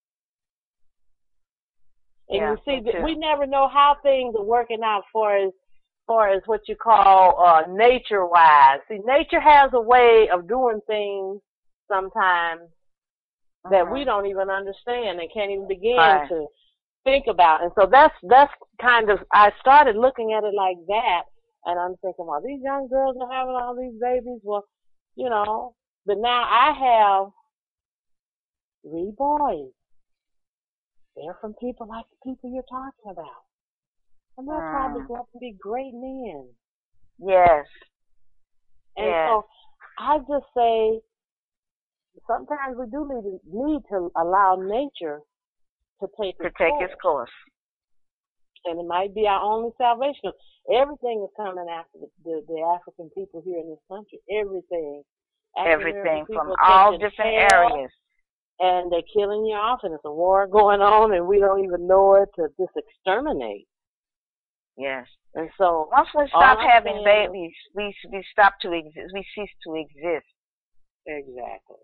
And you see, we never know how things are working out far as what you call nature-wise. See, nature has a way of doing things sometimes that we don't even understand and can't even begin to think about. And so that's kind of, I started looking at it like that, and I'm thinking, well, these young girls are having all these babies. Well, you know, but now I have 3 boys. They're from people like the people you're talking about. And they'll probably grow up to be great men. Yes. And so I just say sometimes we do need to allow nature to take its course. And it might be our only salvation. Everything is coming after the African people here in this country. Everything. Everything from all different areas. And they're killing you off, and there's a war going on, and we don't even know it, to just exterminate. Yes. And so once we stop having babies, we stop to exist. We cease to exist. Exactly.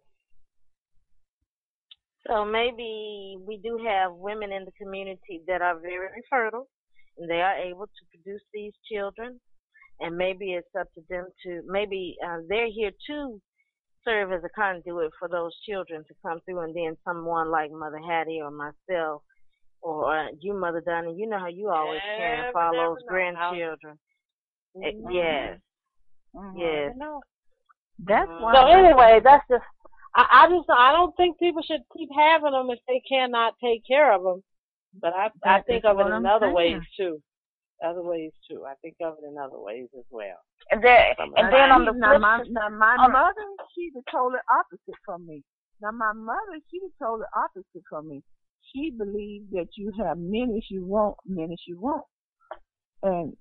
So maybe we do have women in the community that are very fertile, and they are able to produce these children, and maybe it's up to them to, maybe they're here to serve as a conduit for those children to come through, and then someone like Mother Hattie or myself or you, Mother Donna, you know how you always care for all those grandchildren. Yes. Yes. That's why. So anyway, that's just, I don't think people should keep having them if they cannot take care of them. But I think of it in other ways too. I think of it in other ways as well. And then on the flip side, my mother, she's the total opposite from me. Now my mother, she's the total opposite from me. She believes that you have many as you want, and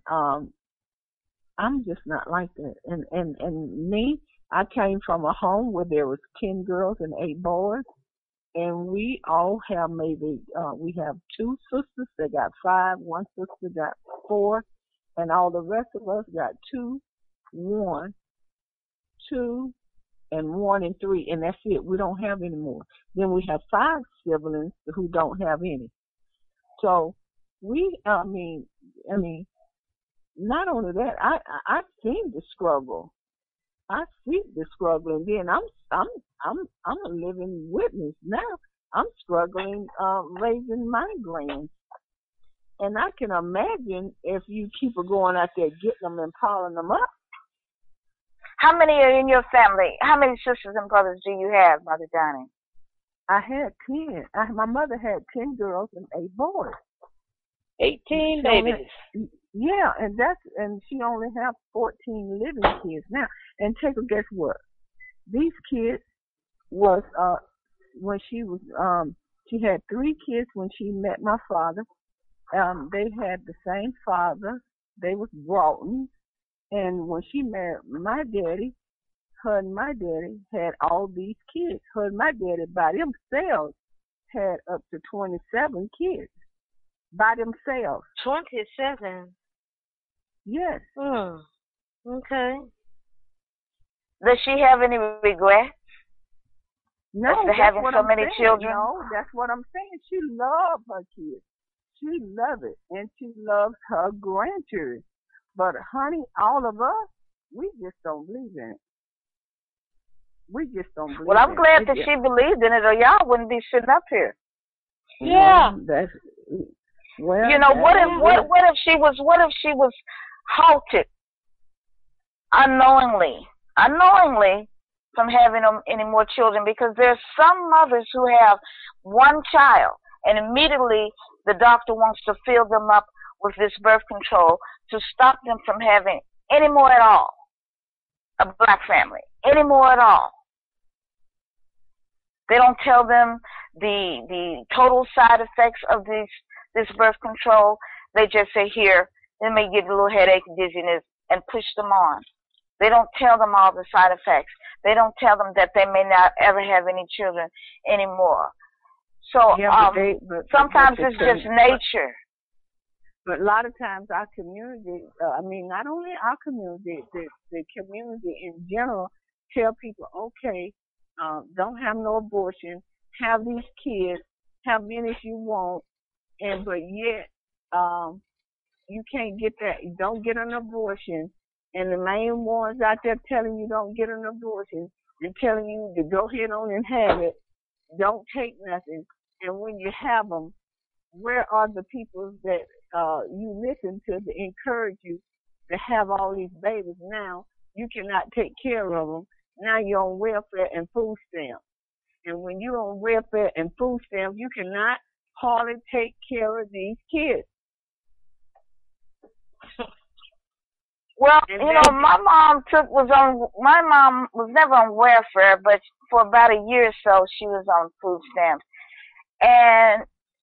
I'm just not like that. And me, I came from a home where there was 10 girls and 8 boys. And we all have we have 2 sisters that got 5, 1 sister got 4, and all the rest of us got 2, 1, 2, and 1 and 3, and that's it. We don't have any more. Then we have 5 siblings who don't have any. So I mean, not only that, I seen the struggle. I see the struggle, and then I'm a living witness now. I'm struggling raising my grands. And I can imagine if you keep going out there getting them and piling them up. How many are in your family? How many sisters and brothers do you have, Mother Donnie? I had 10. My mother had 10 girls and 8 boys. 18 babies. Yeah, and she only has 14 living kids now. And take a guess what? These kids was when she was she had 3 kids when she met my father. They had the same father. They was Broughton. And when she married my daddy, her and my daddy had all these kids. Her and my daddy by themselves had up to 27 kids. By themselves. 27? Yes. Okay. Does she have any regrets? No, after that's having what so I'm many saying. children? No, that's what I'm saying. She loved her kids. She loved it. And she loves her grandchildren. But, honey, all of us, we just don't believe in it. We just don't believe in it. Well, I'm glad that she believed in it, or y'all wouldn't be sitting up here. Yeah. Well, you know, what if she was halted unknowingly from having any more children? Because there's some mothers who have one child and immediately the doctor wants to fill them up with this birth control to stop them from having any more at all. A black family, any more at all. They don't tell them the total side effects of this birth control. They just say, here, they may get a little headache and dizziness, and push them on. They don't tell them all the side effects. They don't tell them that they may not ever have any children anymore. So sometimes it's just nature. But a lot of times our community, not only our community, the community in general tell people, okay, don't have no abortion, have these kids, have many as you want, but yet you can't get that. You don't get an abortion, and the main ones out there telling you don't get an abortion, they're telling you to go ahead on and have it, don't take nothing, and when you have them, where are the people that you listen to encourage you to have all these babies? Now you cannot take care of them. Now you're on welfare and food stamps. And when you're on welfare and food stamps, you cannot hardly take care of these kids. Well, my mom was never on welfare, but for about a year or so she was on food stamps. And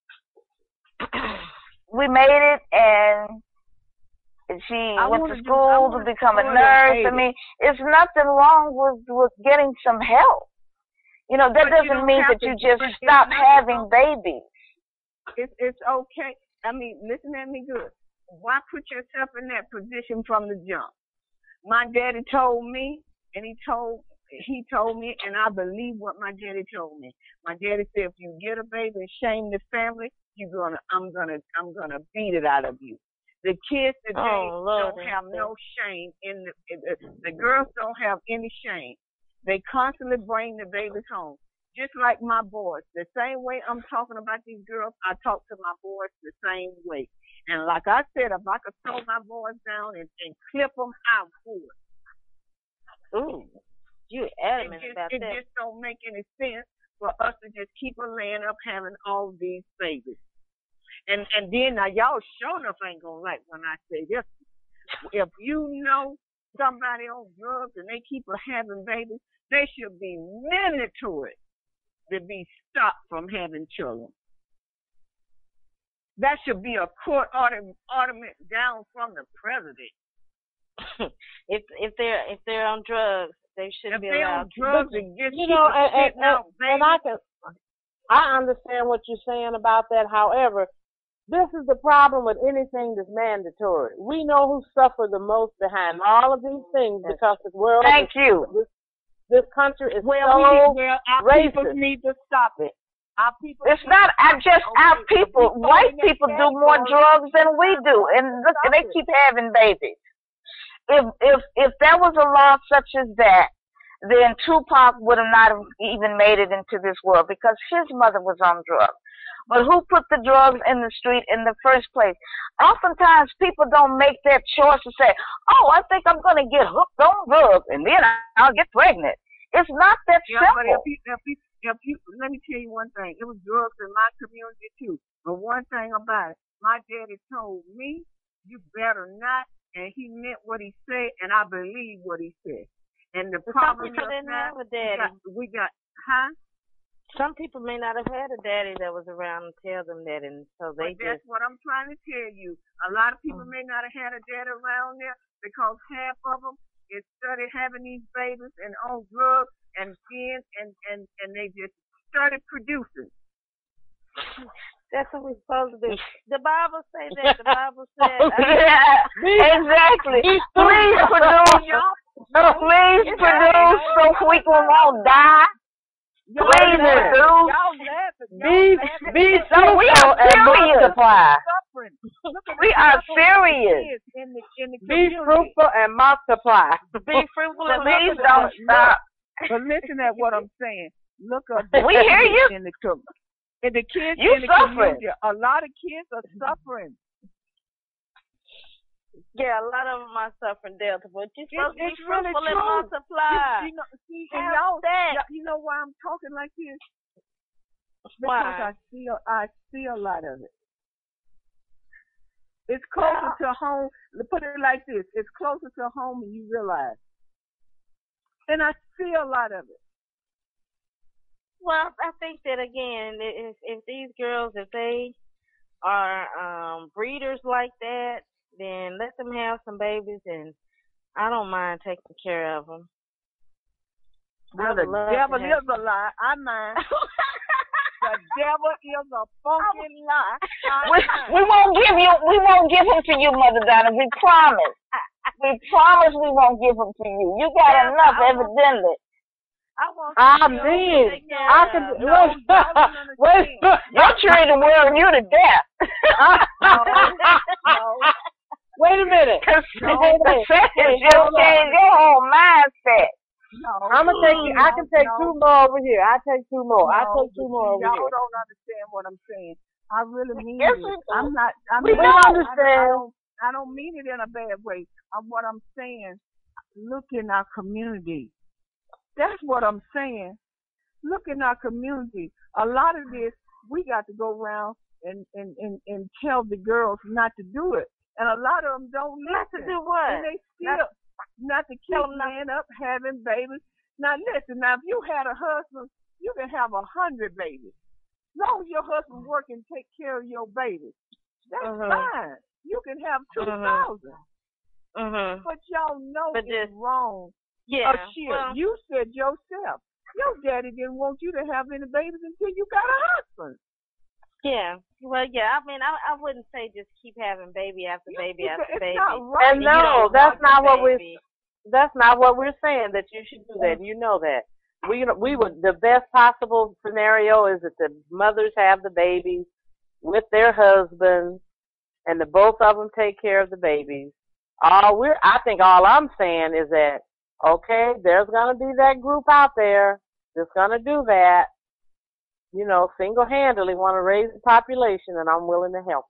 we made it, and she went to school to become a nurse. I mean, it's nothing wrong with getting some help. That doesn't mean that you just stop having babies. It's okay. I mean, listen at me good. Why put yourself in that position from the jump? My daddy told me, and he told me, and I believe what my daddy told me. My daddy said, if you get a baby and shame the family, I'm gonna beat it out of you. The kids today don't have no shame the girls don't have any shame. They constantly bring the babies home. Just like my boys. The same way I'm talking about these girls, I talk to my boys the same way. And like I said, if I could throw my boys down and clip them, I would. Ooh, you adamant about that. It just don't make any sense for us to just keep laying up having all these babies. And then now y'all sure enough ain't gonna like when I say this. If you know somebody on drugs and they keep having babies, they should be mandatory to be stopped from having children. That should be a court ornament down from the president. If they're on drugs, they shouldn't be allowed. If they're on drugs and just and I understand what you're saying about that. However, this is the problem with anything that's mandatory. We know who suffer the most behind all of these things because the world. Thank you. This country is so our racist. People need to stop it. Our people. It's not just our people. White people do more drugs than we do, and look, they keep having babies. If there was a law such as that, then Tupac would have not even made it into this world because his mother was on drugs. But who put the drugs in the street in the first place? Oftentimes, people don't make that choice to say, "Oh, I think I'm going to get hooked on drugs, and then I'll get pregnant." It's not that simple. But if you, let me tell you one thing. It was drugs in my community too. But one thing about it, my daddy told me, "You better not," and he meant what he said, and I believe what he said. And the problem is didn't have a daddy. We got, huh? Some people may not have had a daddy that was around to tell them that, and so they That's what I'm trying to tell you. A lot of people may not have had a daddy around there because half of them is started having these babies and on drugs and they just started producing. That's what we're supposed to do. The Bible say that. The Bible said. Exactly. Please produce. Please produce so we won't die. Please produce. Be fruitful and multiply. We are serious. Be fruitful and multiply. Be fruitful and please multiply. don't stop. But listen at what I'm saying. Look up. We hear you. In the kids you in the suffering. community, a lot of kids are suffering. Yeah, a lot of them are suffering, Delta. But you're supposed to be really fruitful and true. multiply. You know why I'm talking like this? Because I see a lot of it. It's closer to home. Put it like this: it's closer to home than you realize. And I see a lot of it. Well, I think that again, if these girls, if they are breeders like that, then let them have some babies, and I don't mind taking care of them. Well, the devil is a lie. I mind. The devil is a fucking lie. We won't give him to you, Mother Donna. We promise. We promise we won't give him to you. You got enough, evidently. I mean, I can. Wait, you're trying to wear you to death. Wait a minute. Just change your whole mindset. No, I'm gonna take you. I can take two more over here. I take two more. I take two more over here. Y'all don't understand what I'm saying. I really mean yes, it. I'm not. We don't understand. I don't mean it in a bad way. What I'm saying, look in our community. That's what I'm saying. Look in our community. A lot of this, we got to go around and tell the girls not to do it. And a lot of them don't listen. Not to do what? And they still, not to keep man up having babies. Now listen, now if you had a husband, you can have 100 babies. As long as your husband work and take care of your babies, that's fine. You can have 2,000. But y'all know it's wrong. Yeah. Well, you said yourself, your daddy didn't want you to have any babies until you got a husband. Yeah. Well, yeah. I mean, I wouldn't say just keep having baby after baby after baby. Right. And no, that's not what we're saying. That you should do that. You know that. We would. The best possible scenario is that the mothers have the babies with their husbands, and the both of them take care of the babies. I think all I'm saying is that, okay, there's going to be that group out there that's going to do that, single-handedly want to raise the population, and I'm willing to help.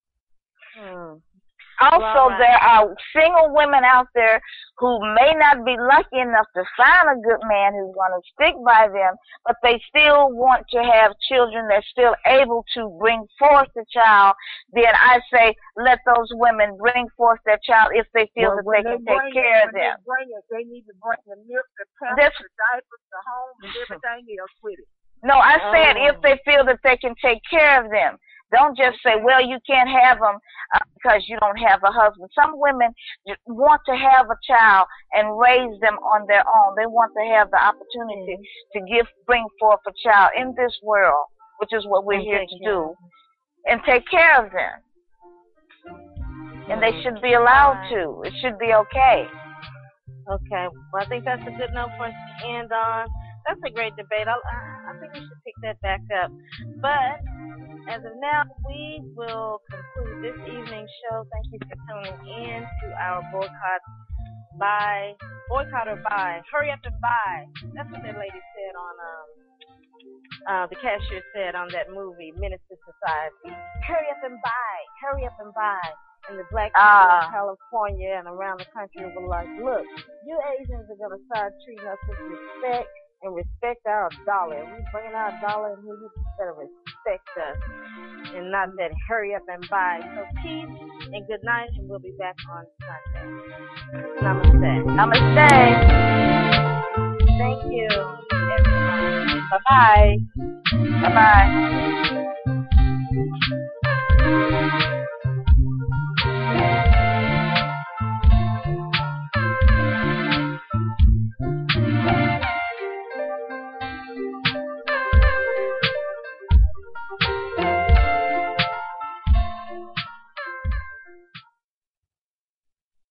Also, there are single women out there who may not be lucky enough to find a good man who's going to stick by them, but they still want to have children. They're still able to bring forth the child. Then I say let those women bring forth their child if they feel that they can take care of them. They need to bring the milk, the pamphers, the diapers, the home, and everything else with it. No, I said if they feel that they can take care of them. Don't just say, well, you can't have them because you don't have a husband. Some women want to have a child and raise them on their own. They want to have the opportunity to bring forth a child in this world, which is what we're here to do, and take care of them. And they should be allowed to. It should be okay. Okay. Well, I think that's a good note for us to end on. That's a great debate. I think we should pick that back up. But as of now, we will conclude this evening's show. Thank you for tuning in to our boycott or buy. Hurry up and buy. That's what that lady said on the cashier said on that movie, Menace to Society, hurry up and buy, hurry up and buy. And the black people in California and around the country were like, look, you Asians are going to start treating us with respect and respect our dollar. If we bring our dollar in here, you better respect us and not that hurry up and buy. So peace and good night, and we'll be back on Sunday. Namaste. Namaste. Thank you, everyone. Bye-bye. Bye-bye.